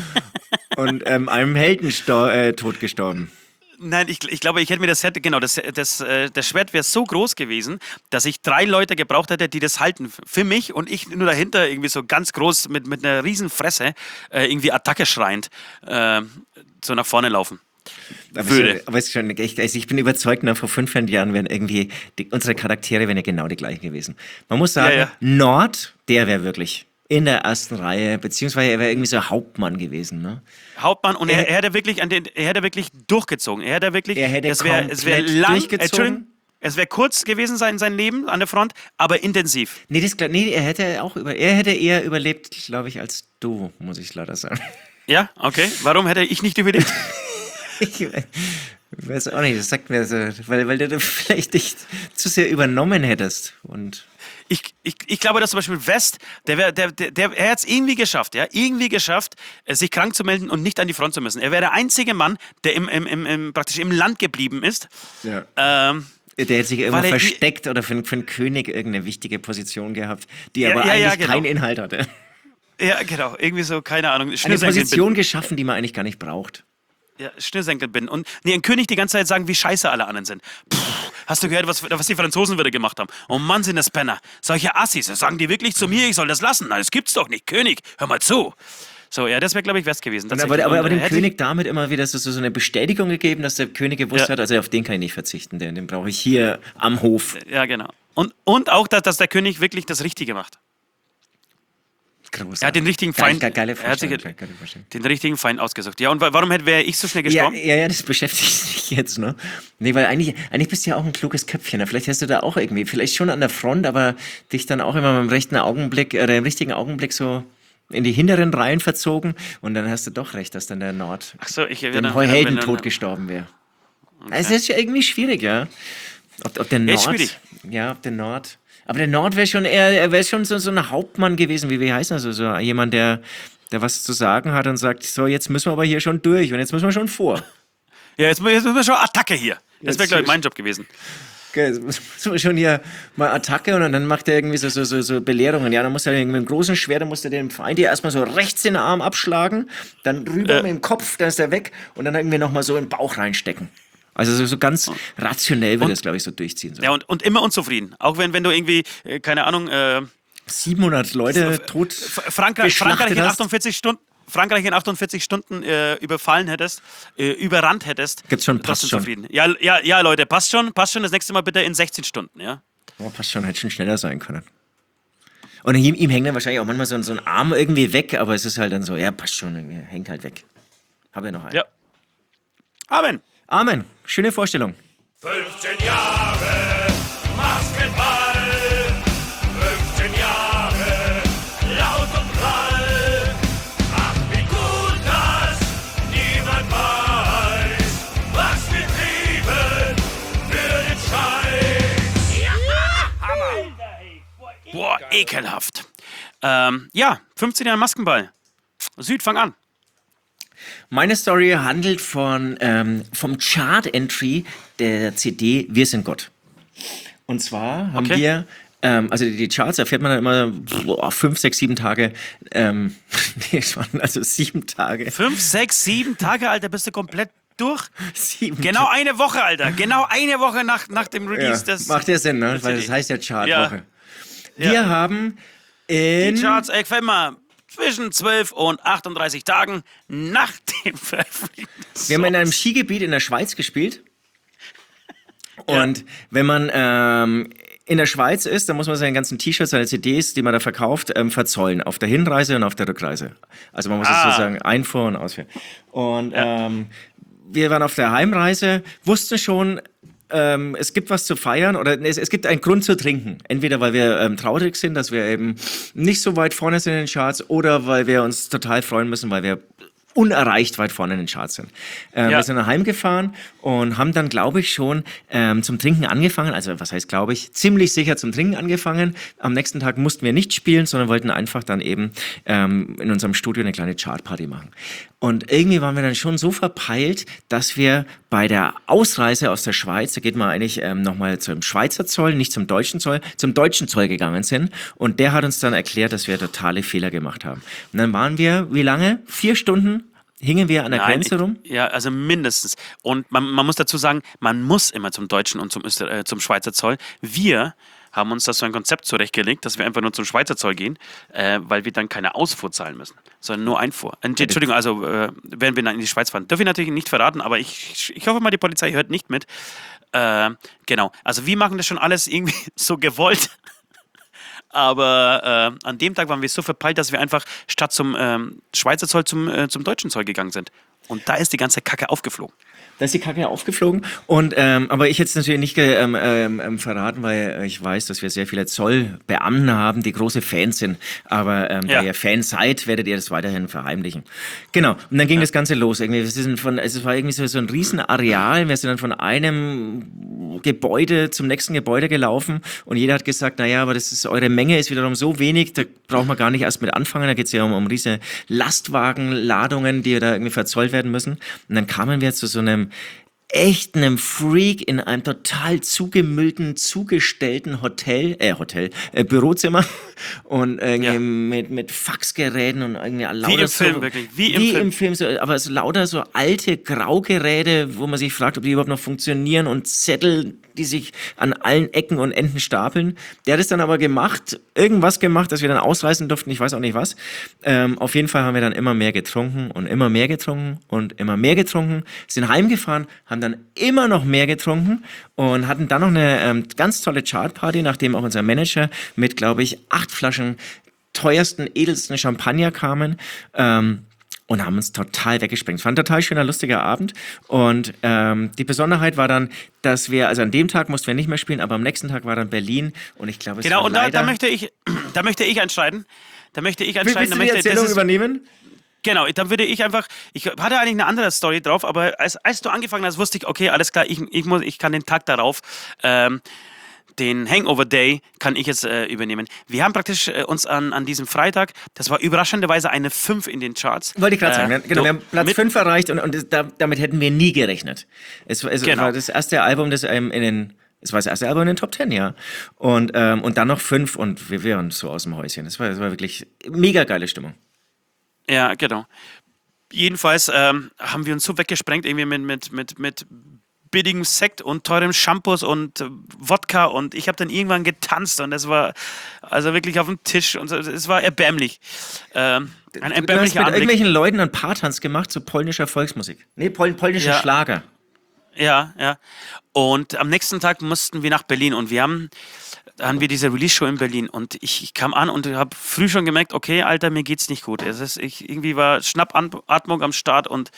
Und ähm, einem Heldentod äh, Tod gestorben. Nein, ich, ich glaube, ich hätte mir das hätte, genau, das, das, äh, das Schwert wäre so groß gewesen, dass ich drei Leute gebraucht hätte, die das halten für mich und ich nur dahinter irgendwie so ganz groß mit, mit einer riesen Fresse äh, irgendwie Attacke schreiend äh, so nach vorne laufen. Aber Würde. So, aber es ist schon, ich, also ich bin überzeugt, na, vor fünfhundert Jahren wären irgendwie, die, unsere Charaktere wären ja genau die gleichen gewesen. Man muss sagen, Ja, ja. Nord, der wäre wirklich In der ersten Reihe, beziehungsweise er wäre irgendwie so Hauptmann gewesen, ne? Hauptmann und er, Er- er hätte wirklich an den, er hätte wirklich durchgezogen. Er hätte wirklich, Er hätte es wäre es wär komplett lang, durchgezogen. Entschuldigung, es wäre kurz gewesen sein, sein Leben an der Front, aber intensiv. Nee, das, gla- nee, er hätte auch über, er hätte eher überlebt, glaube ich, als du, muss ich leider sagen. Ja, okay. Warum hätte ich nicht überlebt? Ich weiß auch nicht, das sagt mir so, weil, weil du vielleicht dich zu sehr übernommen hättest. Und Ich, ich, ich glaube, dass zum Beispiel West, der, wär, der, der, der er hat es irgendwie geschafft, ja, irgendwie geschafft, äh, sich krank zu melden und nicht an die Front zu müssen. Er wäre der einzige Mann, der im, im, im, im, praktisch im Land geblieben ist. ja. Ähm, Der hätte sich irgendwo Weil er- versteckt oder für, für einen König irgendeine wichtige Position gehabt, die Ja, aber ja, eigentlich ja, genau. keinen Inhalt hatte. ja, genau, irgendwie so, keine Ahnung, Eine Schnürsenkel Position geschaffen, die man eigentlich gar nicht braucht. Ja, Schnürsenkel bin. Und nee, ein König die ganze Zeit sagen, wie scheiße alle anderen sind. Puh, hast du gehört, was, was die Franzosen wieder gemacht haben? Oh Mann, sind das Penner. Solche Assis, das sagen die wirklich zu mir, ich soll das lassen. Nein, das gibt's doch nicht. König, hör mal zu. So, ja, das wäre, glaube ich, West gewesen. Und aber, tatsächlich. aber, Und, aber äh, dem hätte König damit immer wieder so, so so eine Bestätigung gegeben, dass der König gewusst Ja. hat, also auf den kann ich nicht verzichten, den, den brauche ich hier am Hof. Ich, ja, genau. Und, und auch, dass, dass der König wirklich das Richtige macht. Großartig. Er hat den richtigen Geil, Feind, geile, geile er hat sich Vorstellung, geile Vorstellung. den richtigen Feind ausgesucht. Ja, und wa- warum hätte wäre ich so schnell Ja, gestorben? ja, ja, das beschäftigt dich jetzt, ne? Nee, weil eigentlich, eigentlich bist du ja auch ein kluges Köpfchen. ne? Vielleicht hast du da auch irgendwie, vielleicht schon an der Front, aber dich dann auch immer im rechten Augenblick, oder im richtigen Augenblick so in die hinteren Reihen verzogen und dann hast du doch recht, dass dann der Nord Ach so, ich dem wenn- Heldentod wenn- gestorben wäre. Also das ist ja irgendwie schwierig, ja. Ob, ob der Ja, Nord, ist schwierig. ja, ob der Nord, aber der Nord wäre schon eher, er wäre schon so, so ein Hauptmann gewesen, wie wir heißen, also so jemand, der, der was zu sagen hat und sagt, so, jetzt müssen wir aber hier schon durch und jetzt müssen wir schon vor. Ja, jetzt, jetzt müssen wir schon Attacke hier. Das Jetzt wäre, glaube ich, ist- mein Job gewesen. Gell, jetzt müssen wir schon hier mal Attacke und dann macht er irgendwie so, so, so, so Belehrungen. Ja, dann muss er irgendwie mit einem großen Schwert, dann muss er den Feind hier erstmal so rechts in den Arm abschlagen, dann rüber Äh. mit dem Kopf, dann ist er weg und dann irgendwie nochmal so in den Bauch reinstecken. Also so, so ganz rationell wird das, glaube ich, so durchziehen. So. Ja, und, und immer unzufrieden. Auch wenn, wenn du irgendwie, äh, keine Ahnung, äh, siebenhundert Leute tot F- Frankreich, geschlachtet Frankreich in hast. achtundvierzig Stunden. Frankreich in achtundvierzig Stunden äh, überfallen hättest, äh, überrannt hättest. Gibt's schon, trotzdem passt schon. zufrieden. Ja, ja, ja, Leute, passt schon, passt schon. Das nächste Mal bitte in sechzehn Stunden, ja? Ja, passt schon, hätte schon schneller sein können. Und ihm, ihm hängt dann wahrscheinlich auch manchmal so, ein- so ein Arm irgendwie weg, aber es ist halt dann so, ja, passt schon, irgendwie, hängt halt weg. Hab ja noch einen. Ja. Amen. Amen. Schöne Vorstellung. fünfzehn Jahre Basketball, fünfzehn Jahre laut und prall. Ach, wie gut, dass niemand weiß, was wir trieben für den Scheiß. Ja, Hammer! Boah, ekelhaft. Ähm, ja, fünfzehn Jahre Maskenball. Süd, fang an. Meine Story handelt von, ähm, vom Chart-Entry der C D Wir sind Gott. Und zwar haben Okay. wir, ähm, also die Charts erfährt man dann immer boah, fünf, sechs, sieben Tage, ähm, nee, schon, also sieben Tage. Fünf, sechs, sieben Tage, Alter, bist du komplett durch. Sieben Genau eine Woche, Alter. Genau eine Woche nach, nach dem Ja, Release des. macht ja Sinn, ne? der Weil C D. das heißt ja Chartwoche. Ja. Wir Ja. haben Die in Charts, ich fällt mal zwischen zwölf und achtunddreißig Tagen nach dem Veröffentlichen. des Wir haben in einem Songs. Skigebiet in der Schweiz gespielt. Und wenn man ähm, in der Schweiz ist, dann muss man seine ganzen T-Shirts, seine C Ds, die man da verkauft, ähm, verzollen. Auf der Hinreise und auf der Rückreise. Also man muss es Ah. sozusagen Einfuhr und Ausfuhr. Und ähm, wir waren auf der Heimreise, wussten schon, ähm, es gibt was zu feiern oder es, es gibt einen Grund zu trinken. Entweder weil wir ähm, traurig sind, dass wir eben nicht so weit vorne sind in den Charts oder weil wir uns total freuen müssen, weil wir unerreicht weit vorne in den Charts sind. Ähm, Ja. Wir sind nach Hause gefahren und haben dann, glaube ich, schon ähm, zum Trinken angefangen. Also was heißt, glaube ich, ziemlich sicher zum Trinken angefangen. Am nächsten Tag mussten wir nicht spielen, sondern wollten einfach dann eben ähm, in unserem Studio eine kleine Chartparty machen. Und irgendwie waren wir dann schon so verpeilt, dass wir bei der Ausreise aus der Schweiz, da geht man eigentlich ähm, nochmal zum Schweizer Zoll, nicht zum deutschen Zoll, zum deutschen Zoll gegangen sind. Und der hat uns dann erklärt, dass wir totale Fehler gemacht haben. Und dann waren wir, wie lange? Vier Stunden hingen wir an der Nein, Grenze rum? ich, ja, also mindestens. Und man, man muss dazu sagen, man muss immer zum Deutschen und zum, Öster äh, zum Schweizer Zoll. Wir haben uns das so ein Konzept zurechtgelegt, dass wir einfach nur zum Schweizer Zoll gehen, äh, weil wir dann keine Ausfuhr zahlen müssen, sondern nur Einfuhr. Ent- Entschuldigung, also äh, wenn wir dann in die Schweiz fahren. Darf ich natürlich nicht verraten, aber ich, ich hoffe mal, die Polizei hört nicht mit. Äh, genau, also wir machen das schon alles irgendwie so gewollt. Aber äh, an dem Tag waren wir so verpeilt, dass wir einfach statt zum ähm, Schweizer Zoll zum, äh, zum deutschen Zoll gegangen sind. Und da ist die ganze Kacke aufgeflogen. Da ist die Kacke aufgeflogen. Und, ähm, aber ich hätte es natürlich nicht ge- ähm, ähm, verraten, weil ich weiß, dass wir sehr viele Zollbeamten haben, die große Fans sind. Aber ähm, Ja. da ihr Fans seid, werdet ihr das weiterhin verheimlichen. Genau. Und dann ging Ja. das Ganze los. Irgendwie, wir sind von, es war irgendwie so, so ein Riesenareal. Wir sind dann von einem Gebäude zum nächsten Gebäude gelaufen. Und jeder hat gesagt, naja, aber das ist, eure Menge ist wiederum so wenig, da braucht man gar nicht erst mit anfangen. Da geht es ja um, um riesige Lastwagenladungen, die da irgendwie verzollt werden müssen. Und dann kamen wir zu so einem echt einem Freak in einem total zugemüllten, zugestellten Hotel, äh, Hotel, äh, Bürozimmer und irgendwie Ja. mit, mit Faxgeräten und irgendwie lauter im so, Film, wirklich, wie im wie Film. im Film, so, aber so lauter so alte Graugeräte, wo man sich fragt, ob die überhaupt noch funktionieren und Zettel, die sich an allen Ecken und Enden stapeln. Der hat es dann aber gemacht, irgendwas gemacht, dass wir dann ausreißen durften, ich weiß auch nicht was. Ähm, auf jeden Fall haben wir dann immer mehr getrunken und immer mehr getrunken und immer mehr getrunken, sind heimgefahren, haben dann immer noch mehr getrunken und hatten dann noch eine ähm, ganz tolle Chartparty, nachdem auch unser Manager mit, glaube ich, acht Flaschen teuersten, edelsten Champagner kamen. Ähm, und haben uns total weggesprengt. Es war ein total schöner, lustiger Abend. Und ähm, die Besonderheit war dann, dass wir, also an dem Tag mussten wir nicht mehr spielen, aber am nächsten Tag war dann Berlin. Und ich glaube, es Genau, war und da, leider... da, möchte ich, da möchte ich entscheiden. Da möchte ich entscheiden. Willst da du die möchte, Erzählung das ist, übernehmen? Genau, dann würde ich einfach, ich hatte eigentlich eine andere Story drauf, aber als, als du angefangen hast, wusste ich, okay, alles klar, ich, ich, muss, ich kann den Tag darauf, ähm, den Hangover Day kann ich jetzt äh, übernehmen. Wir haben praktisch äh, uns an, an diesem Freitag, das war überraschenderweise eine fünf in den Charts. Wollte ich gerade sagen. Äh, Genau, wir haben Platz mit- fünf erreicht und, und das, da, damit hätten wir nie gerechnet. Es, war- es Genau. war das erste Album, das ähm, in den... Es war das erste Album in den Top Ten, ja. Und, ähm, und dann noch fünf und wir waren so aus dem Häuschen. Das war, das war wirklich mega geile Stimmung. Ja, genau. Jedenfalls ähm, haben wir uns so weggesprengt, irgendwie mit, mit, mit, mit billigem Sekt und teurem Shampoos und äh, Wodka und ich habe dann irgendwann getanzt und es war also wirklich auf dem Tisch und so, es war erbärmlich. Ähm, ein Du hast erbärmlicher mit Anblick. irgendwelchen Leuten einen Paartanz gemacht zu polnischer Volksmusik. Nee, pol polnischer Ja. Schlager. Ja, ja. Und am nächsten Tag mussten wir nach Berlin und wir haben, da haben wir diese Release-Show in Berlin und ich, ich kam an und habe früh schon gemerkt, okay, Alter, mir geht's nicht gut. Es ist, ich, irgendwie war Schnappatmung am Start und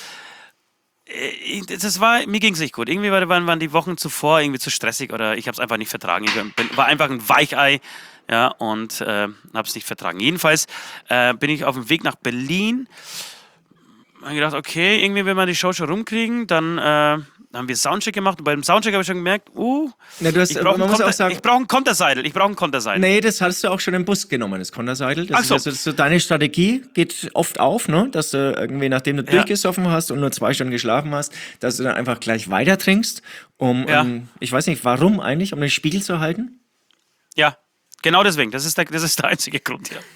äh, das war, mir ging's nicht gut. Irgendwie war- waren, waren die Wochen zuvor irgendwie zu stressig oder ich habe es einfach nicht vertragen. Ich bin, war einfach ein Weichei, ja, und äh, habe es nicht vertragen. Jedenfalls äh, bin ich auf dem Weg nach Berlin. Habe gedacht, okay, irgendwie, wenn wir die Show schon rumkriegen, dann äh, haben wir Soundcheck gemacht und bei dem Soundcheck habe ich schon gemerkt, uh, Na, du hast, ich brauche man einen, muss auch Konter- sagen, ich brauch einen Konterseidel, ich brauche einen Konterseidel. nee, das hast du auch schon im Bus genommen, das Konterseidel. Das Ach so. ist, also, das ist so deine Strategie, geht oft auf, ne? Dass du irgendwie, nachdem du Ja. durchgesoffen hast und nur zwei Stunden geschlafen hast, dass du dann einfach gleich weiter trinkst, um, Ja. um ich weiß nicht, warum eigentlich, um den Spiegel zu halten? Ja, genau deswegen, das ist der, das ist der einzige Grund, ja.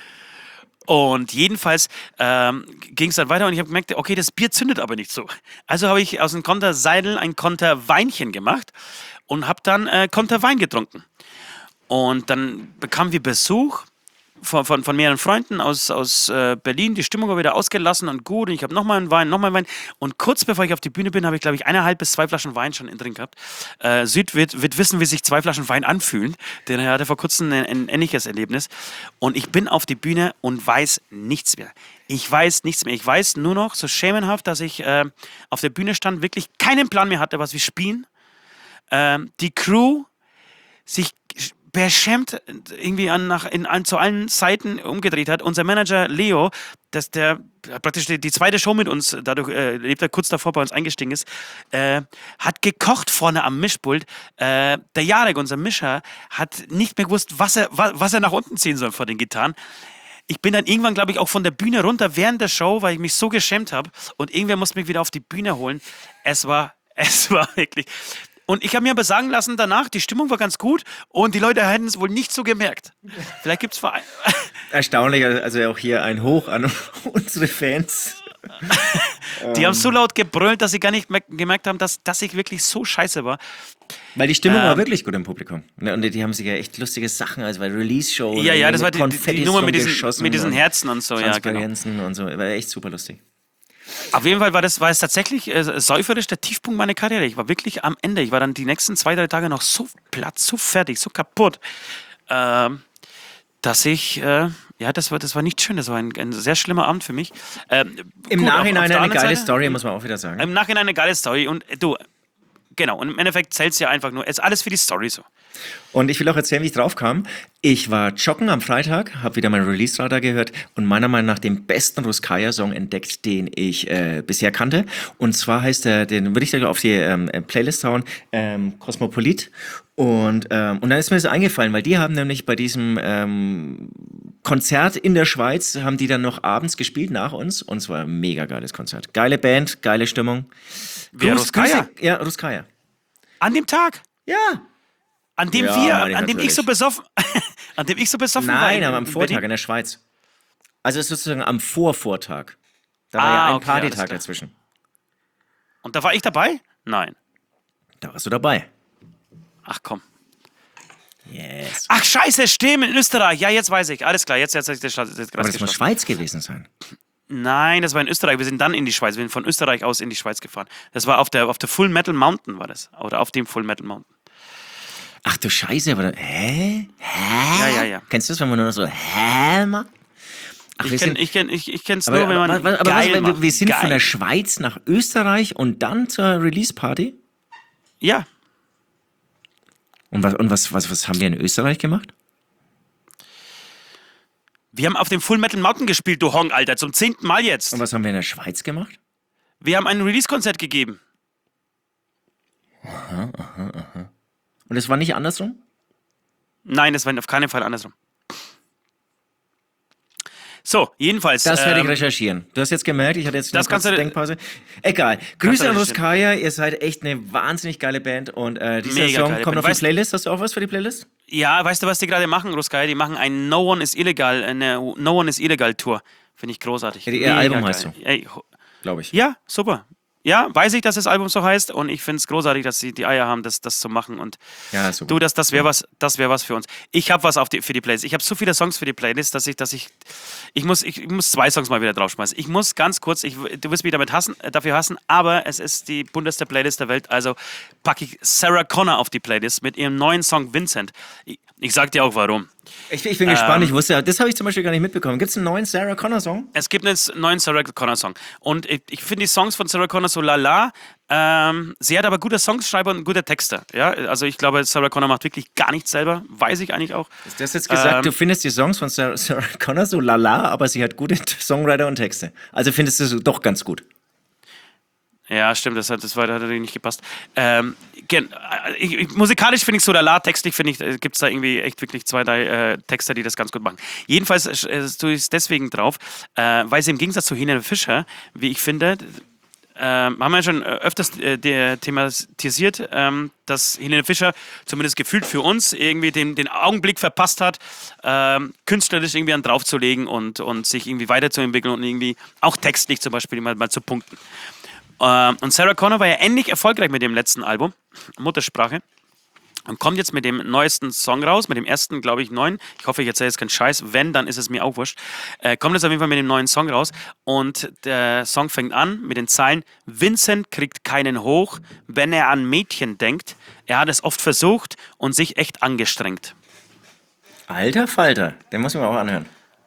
Und jedenfalls ähm, ging es dann weiter und ich habe gemerkt, okay, das Bier zündet aber nicht so. Also habe ich aus dem Konterseidel ein Konterweinchen gemacht und habe dann äh, Konterwein getrunken. Und dann bekamen wir Besuch von, von, von mehreren Freunden aus, aus äh, Berlin. Die Stimmung war wieder ausgelassen und gut. Und ich habe nochmal einen Wein, nochmal einen Wein. Und kurz bevor ich auf die Bühne bin, habe ich, glaube ich, eineinhalb bis zwei Flaschen Wein schon in drin gehabt. Äh, Süd wird, wird wissen, wie sich zwei Flaschen Wein anfühlen. Denn er hatte vor kurzem ein, ein ähnliches Erlebnis. Und ich bin auf die Bühne und weiß nichts mehr. Ich weiß nichts mehr. Ich weiß nur noch so schemenhaft, dass ich äh, auf der Bühne stand, wirklich keinen Plan mehr hatte, was wir spielen. Ähm, die Crew sich beschämt irgendwie an, nach, in, an, zu allen Seiten umgedreht hat. Unser Manager Leo, dass der praktisch die, die zweite Show mit uns, dadurch äh, lebt er kurz davor bei uns eingestiegen ist, äh, hat gekocht vorne am Mischpult. Äh, der Jarek, unser Mischer, hat nicht mehr gewusst, was er, wa, was er nach unten ziehen soll vor den Gitarren. Ich bin dann irgendwann, glaube ich, auch von der Bühne runter während der Show, weil ich mich so geschämt habe. Und irgendwer musste mich wieder auf die Bühne holen. Es war, es war wirklich... Und ich habe mir aber sagen lassen danach, die Stimmung war ganz gut und die Leute hätten es wohl nicht so gemerkt. Vielleicht gibt es Vereine. Erstaunlich, also auch hier ein Hoch an unsere Fans. Die haben so laut gebrüllt, dass sie gar nicht me- gemerkt haben, dass, dass ich wirklich so scheiße war. Weil die Stimmung war Ähm, wirklich gut im Publikum. Ne, und die haben sich ja echt lustige Sachen, also bei Release-Show. Ja, ja, das war die, die, Konfettis die Nummer mit diesen, rumgeschossen mit diesen und Herzen und so. Ja, genau. Transparenzen und so. War echt super lustig. Auf jeden Fall war das, war es tatsächlich äh, säuferisch der Tiefpunkt meiner Karriere. Ich war wirklich am Ende. Ich war dann die nächsten zwei, drei Tage noch so platt, so fertig, so kaputt. Ähm, dass ich, äh, ja, das war, das war nicht schön, das war ein, ein sehr schlimmer Abend für mich. Ähm, Im gut, Nachhinein auf, auf der eine geile anderen Seite, Story, muss man auch wieder sagen. Im Nachhinein eine geile Story und äh, du, genau, und im Endeffekt zählt es ja einfach nur, es ist alles für die Story so. Und ich will auch erzählen, wie ich drauf kam. Ich war joggen am Freitag, habe wieder mein Release-Radar gehört und meiner Meinung nach den besten Ruskaya-Song entdeckt, den ich äh, bisher kannte. Und zwar heißt der, den würde ich sogar auf die ähm, Playlist hauen, ähm, Cosmopolit. Und, ähm, und dann ist mir das eingefallen, weil die haben nämlich bei diesem ähm, Konzert in der Schweiz, haben die dann noch abends gespielt nach uns. Und es war ein mega geiles Konzert. Geile Band, geile Stimmung. Wer, Grüß- Ruskaya? Grüße- Ja, Ruskaya. An dem Tag, Ja. an dem Ja, wir, meine ich an dem ich natürlich. so besoffen, an dem ich so besoffen war. Nein, in- aber am in Vortag Berlin. in der Schweiz. Also sozusagen am Vorvortag. Da war Ah, ja ein okay, alles Partytag klar. dazwischen. Und da war ich dabei? Nein. Da warst du dabei. Ach komm. Yes. Ach scheiße, stimmt, in Österreich. Ja, jetzt weiß ich. Alles klar, jetzt, jetzt, jetzt, jetzt, jetzt, jetzt Aber das muss Schweiz gewesen sein. Nein, das war in Österreich. Wir sind dann in die Schweiz. Wir sind von Österreich aus in die Schweiz gefahren. Das war auf der, auf der Full Metal Mountain war das. Oder auf dem Full Metal Mountain. Ach du Scheiße, aber da, hä? Hä? Ja, ja, ja. Kennst du das, wenn man nur noch so hä macht? Ach, wir Ich, kenn, sind, ich, kenn, ich, ich kenn's aber, nur, wenn man aber, aber, aber geil was, wir, macht. wir sind geil. von der Schweiz nach Österreich und dann zur Release-Party? Ja, Und, was, und was, was, was haben wir in Österreich gemacht? wir haben auf dem Full Metal Mountain gespielt, du Hong, Alter, zum zehnten Mal jetzt. Und was haben wir in der Schweiz gemacht? Wir haben ein Release-Konzert gegeben. Und es war nicht andersrum? Nein, das war auf keinen Fall andersrum. So, jedenfalls. Das werde ich ähm, recherchieren. Du hast jetzt gemerkt, ich hatte jetzt eine das kannst kurze du- Denkpause. Egal. Grüße an recherchieren. Ruskaya, ihr seid echt eine wahnsinnig geile Band und äh, dieser Mega Song geile kommt Band. auf die Weißt- Playlist. Hast du auch was für die Playlist? Ja, weißt du, was die gerade machen, Ruskaya? Die machen ein No One is Illegal, eine No One is Illegal Tour. Finde ich großartig. Ja, ihr Mega Album geil. heißt so. Ey, ho- Glaube ich. ja, super. Ja, weiß ich, dass das Album so heißt und ich finde es großartig, dass sie die Eier haben, das, das zu machen. Und Ja, super. du, das, das wäre was, das wäre was für uns. Ich habe was auf die, für die Playlist. Ich habe so viele Songs für die Playlist, dass ich, dass ich, ich muss, ich, ich muss zwei Songs mal wieder draufschmeißen. Ich muss ganz kurz, ich, du wirst mich damit hassen, äh, dafür hassen, aber es ist die bunteste Playlist der Welt. Also packe ich Sarah Connor auf die Playlist mit ihrem neuen Song Vincent. Ich, ich sag dir auch warum. Ich, ich bin gespannt. Ich wusste, das habe ich zum Beispiel gar nicht mitbekommen. Gibt es einen neuen Sarah Connor Song? Es gibt einen neuen Sarah Connor Song. Und ich, ich finde die Songs von Sarah Connor so lala. Ähm, sie hat aber gute Songschreiber und gute Texte. Ja? Also ich glaube, Sarah Connor macht wirklich gar nichts selber. Weiß ich eigentlich auch. Du hast jetzt gesagt, Ähm, du findest die Songs von Sarah, Sarah Connor so lala, aber sie hat gute Songwriter und Texte. Also findest du sie doch ganz gut. Ja, stimmt, das hat, das war, das hat natürlich nicht gepasst. Ähm, gen, äh, ich, ich, musikalisch finde ich so lala, textlich finde ich, äh, gibt es da irgendwie echt wirklich zwei, drei äh, Texter, die das ganz gut machen. Jedenfalls äh, tue ich es deswegen drauf, äh, weil sie im Gegensatz zu Helene Fischer, wie ich finde, äh, haben wir ja schon öfters äh, der thematisiert, ähm, dass Helene Fischer zumindest gefühlt für uns irgendwie den, den Augenblick verpasst hat, ähm, künstlerisch irgendwie an draufzulegen und, und sich irgendwie weiterzuentwickeln und irgendwie auch textlich zum Beispiel mal, mal zu punkten. Ähm, und Sarah Connor war ja ähnlich erfolgreich mit dem letzten Album, Muttersprache. Und kommt jetzt mit dem neuesten Song raus, mit dem ersten, glaube ich, neuen. Ich hoffe, ich erzähle jetzt keinen Scheiß. Wenn, dann ist es mir auch wurscht. Äh, kommt jetzt auf jeden Fall mit dem neuen Song raus. Und der Song fängt an mit den Zeilen: Vincent kriegt keinen hoch, wenn er an Mädchen denkt. Er hat es oft versucht und sich echt angestrengt. Alter Falter, den muss man auch anhören.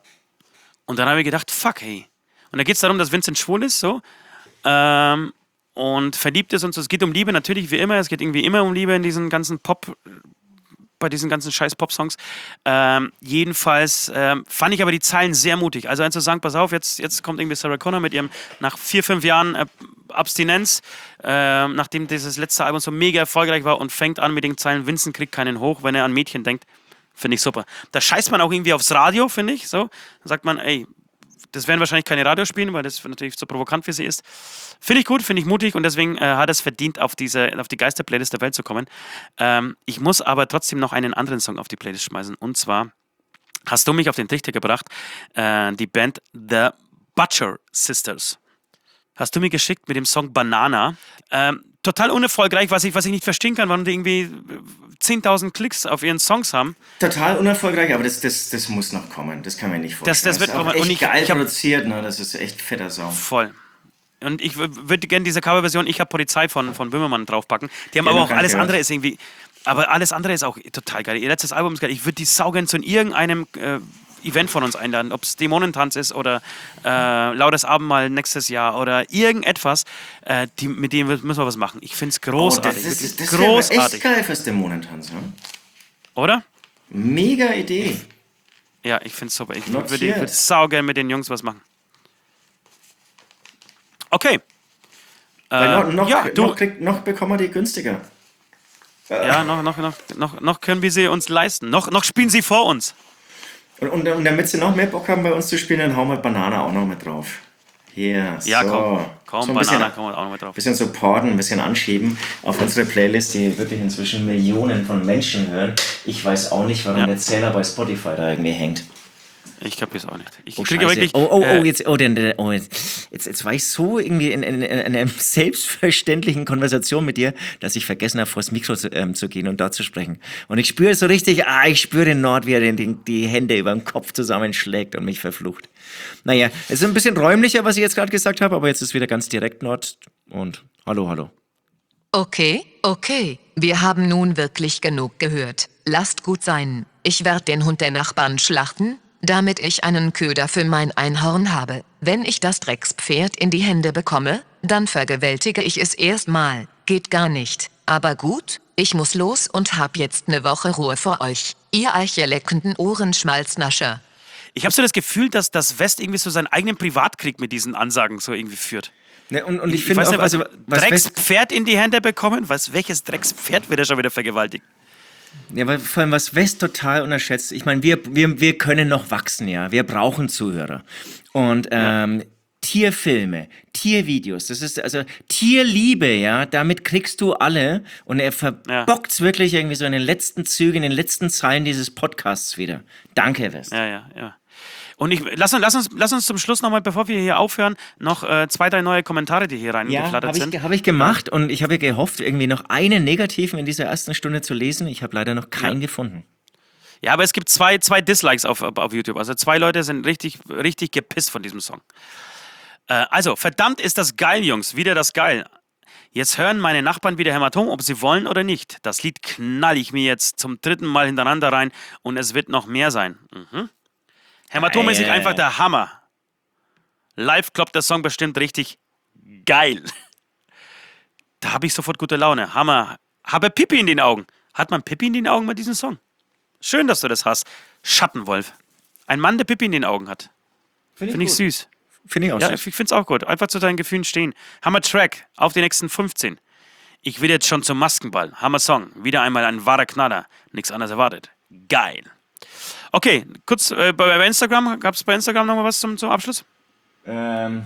Und dann habe ich gedacht, fuck, hey. Und da geht es darum, dass Vincent schwul ist, so. Ähm, und verliebt ist und so. Es geht um Liebe, natürlich wie immer. Es geht irgendwie immer um Liebe in diesen ganzen Pop, bei diesen ganzen scheiß Pop-Songs. Ähm, jedenfalls ähm, fand ich aber die Zeilen sehr mutig. Also einfach zu sagen, pass auf, jetzt, jetzt kommt irgendwie Sarah Connor mit ihrem, nach vier, fünf Jahren äh, Abstinenz, äh, nachdem dieses letzte Album so mega erfolgreich war und fängt an mit den Zeilen, Vincent kriegt keinen hoch, wenn er an Mädchen denkt. Finde ich super. Da scheißt man auch irgendwie aufs Radio, finde ich. So. Dann sagt man, ey, das werden wahrscheinlich keine Radiospielen, weil das natürlich so provokant wie sie ist. Finde ich gut, finde ich mutig und deswegen äh, hat es verdient, auf, diese, auf die Geister-Playlist der Welt zu kommen. Ähm, ich muss aber trotzdem noch einen anderen Song auf die Playlist schmeißen. Und zwar hast du mich auf den Trichter gebracht, äh, die Band The Butcher Sisters. Hast du mir geschickt mit dem Song Banana. Ähm, total unerfolgreich, was ich, was ich nicht verstehen kann, warum die irgendwie zehntausend Klicks auf ihren Songs haben. Total unerfolgreich, aber das, das, das muss noch kommen. Das kann man nicht vorstellen. Das- das wird ist auch kommen. echt Und ich- geil ich hab- produziert, ne? Das ist echt fetter Song. Voll. Und ich w- würde gerne diese Coverversion Ich hab Polizei von, von Böhmermann draufpacken. Die haben Ja, aber noch auch gar nicht alles gehört. andere ist irgendwie. Aber alles andere ist auch total geil. Ihr letztes Album ist geil. Ich würde die saugern zu irgendeinem äh, Event von uns einladen, ob es Dämonentanz ist oder äh, Lautes Abendmahl nächstes Jahr oder irgendetwas, äh, die, mit dem müssen wir was machen. Ich finde es großartig. Oh, das ist, das großartig. wäre echt geil fürs Dämonentanz, ne? Oder? Mega Idee. Ja, ich finde es super. Ich Notiert. würde würd saugern mit den Jungs was machen. Okay. Weil Äh, noch, noch, ja, du, noch, krieg, noch bekommen wir die günstiger. ja, noch, noch, noch, noch, noch können wir sie uns leisten. Noch, noch spielen sie vor uns. Und, und, und damit sie noch mehr Bock haben, bei uns zu spielen, dann hauen wir Banana auch noch mit drauf. Hier, Ja, so. komm, komm, so ein Banana bisschen, kommen wir auch noch mit drauf. bisschen supporten, ein bisschen anschieben auf unsere Playlist, die wirklich inzwischen Millionen von Menschen hören. Ich weiß auch nicht, warum Ja. der Zähler bei Spotify da irgendwie hängt. Ich kapiere es auch nicht. Ich Oh, kriege Scheiße. wirklich. oh, oh, oh, äh, jetzt, oh, denn, denn- oh, jetzt, jetzt, jetzt war ich so irgendwie in, in, in einer selbstverständlichen Konversation mit dir, dass ich vergessen habe, vors Mikro zu, ähm, zu gehen und dort zu sprechen. Und ich spüre so richtig, ah, ich spüre den Nord, wie er den, den, die Hände über dem Kopf zusammenschlägt und mich verflucht. Naja, es ist ein bisschen räumlicher, was ich jetzt gerade gesagt habe, aber jetzt ist wieder ganz direkt Nord und hallo, hallo. Okay, okay. Wir haben nun wirklich genug gehört. Lasst gut sein. Ich werde den Hund der Nachbarn schlachten, damit ich einen Köder für mein Einhorn habe. Wenn ich das Dreckspferd in die Hände bekomme, dann vergewaltige ich es erstmal. Geht gar nicht. Aber gut, ich muss los und hab jetzt eine Woche Ruhe vor euch. Ihr eicheleckenden Ohrenschmalznascher. Ich habe so das Gefühl, dass das West irgendwie so seinen eigenen Privatkrieg mit diesen Ansagen so irgendwie führt. Ne, und, und ich, Ich finde weiß auch, nicht, was, also, was West, Dreckspferd in die Hände bekommen? Was, welches Dreckspferd wird er schon wieder vergewaltigt? ja, weil vor allem was West total unterschätzt, ich meine, wir, wir, wir können noch wachsen, ja, wir brauchen Zuhörer. Und ähm, Tierfilme, Tiervideos, das ist also Tierliebe, ja, damit kriegst du alle und er verbockt's wirklich irgendwie so in den letzten Zügen, in den letzten Zeilen dieses Podcasts wieder. Danke, West. Ja, ja, ja. Und ich, lass, uns, lass, uns, lass uns zum Schluss nochmal, bevor wir hier aufhören, noch äh, zwei, drei neue Kommentare, die hier Ja, reingeflattert habe sind. ich, hab ich gemacht und ich habe ja gehofft, irgendwie noch einen negativen in dieser ersten Stunde zu lesen. Ich habe leider noch keinen Ja. gefunden. Ja, aber es gibt zwei, zwei Dislikes auf, auf YouTube. Also zwei Leute sind richtig, richtig gepisst von diesem Song. Äh, also, verdammt ist das geil, Jungs. Wieder das geil. Jetzt hören meine Nachbarn wieder Hämatom, ob sie wollen oder nicht. Das Lied knall ich mir jetzt zum dritten Mal hintereinander rein und es wird noch mehr sein. Mhm. Hämatom ist nicht Geil. einfach der Hammer. Live kloppt der Song bestimmt richtig geil. Da habe ich sofort gute Laune. Hammer. Habe Pippi in den Augen. Hat man Pippi in den Augen bei diesem Song? Schön, dass du das hast. Schattenwolf. Ein Mann, der Pippi in den Augen hat. Finde Finde ich gut. süß. Finde ich auch Ja, süß. ich finde es auch gut. Einfach zu deinen Gefühlen stehen. Hammer Track. Auf die nächsten fünfzehn. Ich will jetzt schon zum Maskenball. Hammer Song. Wieder einmal ein wahrer Knaller. Nichts anderes erwartet. Geil. Okay, kurz äh, bei, bei Instagram. Gab es bei Instagram noch mal was zum, zum Abschluss? Ähm,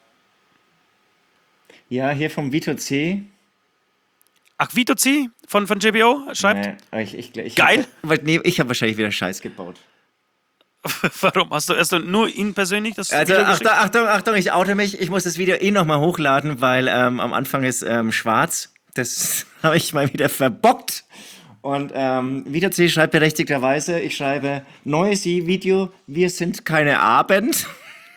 ja, hier vom Vito C. Ach, Vito C von, von J B O schreibt. Nee, ich, ich, ich, Geil. Hab, nee, ich habe wahrscheinlich wieder Scheiß gebaut. Warum? Hast du, hast du nur ihn persönlich das Also Video Achtung, geschickt? Achtung, Achtung, ich oute mich. Ich muss das Video eh nochmal hochladen, weil ähm, am Anfang ist ähm, schwarz. Das habe ich mal wieder verbockt. Und ähm, Vito C schreibt berechtigterweise, ich schreibe, neues Video, wir sind keine Abend.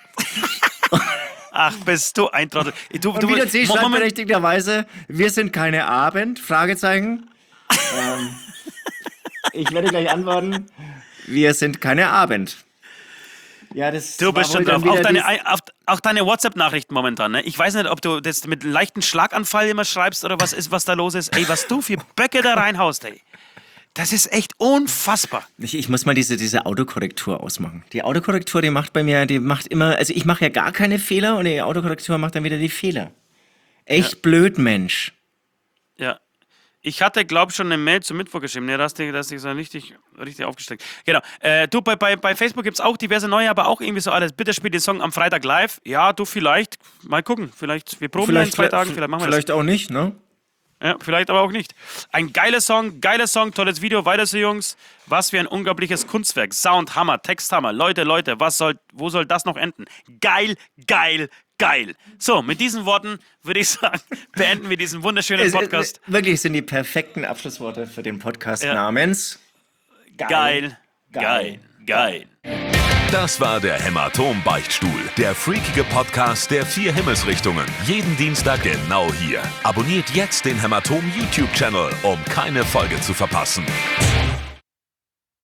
Ach, bist du ein Trottel. Du, Und du, Vito C schreibt Moment, berechtigterweise, wir sind keine Abend, Fragezeichen. ähm, ich werde gleich antworten, wir sind keine Abend. Ja, das du war bist wohl schon dann drauf. Auch wieder deine, dies- auch, auch deine WhatsApp-Nachrichten momentan. Ne? Ich weiß nicht, ob du das mit leichten Schlaganfall immer schreibst oder was ist, was da los ist. Ey, was du für Böcke da reinhaust, ey. Das ist echt unfassbar. Ich, ich muss mal diese, diese Autokorrektur ausmachen. Die Autokorrektur, die macht bei mir, die macht immer, also ich mache ja gar keine Fehler und die Autokorrektur macht dann wieder die Fehler. Echt blöd, Mensch. Ja. Ich hatte, glaube ich, schon eine Mail zum Mittwoch geschrieben. Ne, da hast du das so richtig, richtig aufgesteckt. Genau. Äh, du, bei, bei, bei Facebook gibt es auch diverse neue, aber auch irgendwie so alles. Bitte spiel den Song am Freitag live. Ja, du vielleicht. Mal gucken. Vielleicht, wir proben ja in zwei Tagen. Vielleicht machen wir das. Vielleicht auch nicht, ne? Ja, vielleicht aber auch nicht. Ein geiler Song, geiler Song, tolles Video, weiter so Jungs. Was für ein unglaubliches Kunstwerk. Sound, Hammer, Text, Hammer. Leute, Leute, was soll, wo soll das noch enden? Geil, geil, geil. So, mit diesen Worten würde ich sagen, beenden wir diesen wunderschönen Es- Podcast. es- Wirklich sind die perfekten Abschlussworte für den Podcast Ja. namens Geil, geil, geil. Das war der Hämatom-Beichtstuhl, der freakige Podcast der vier Himmelsrichtungen. Jeden Dienstag genau hier. Abonniert jetzt den Hämatom-YouTube-Channel, um keine Folge zu verpassen.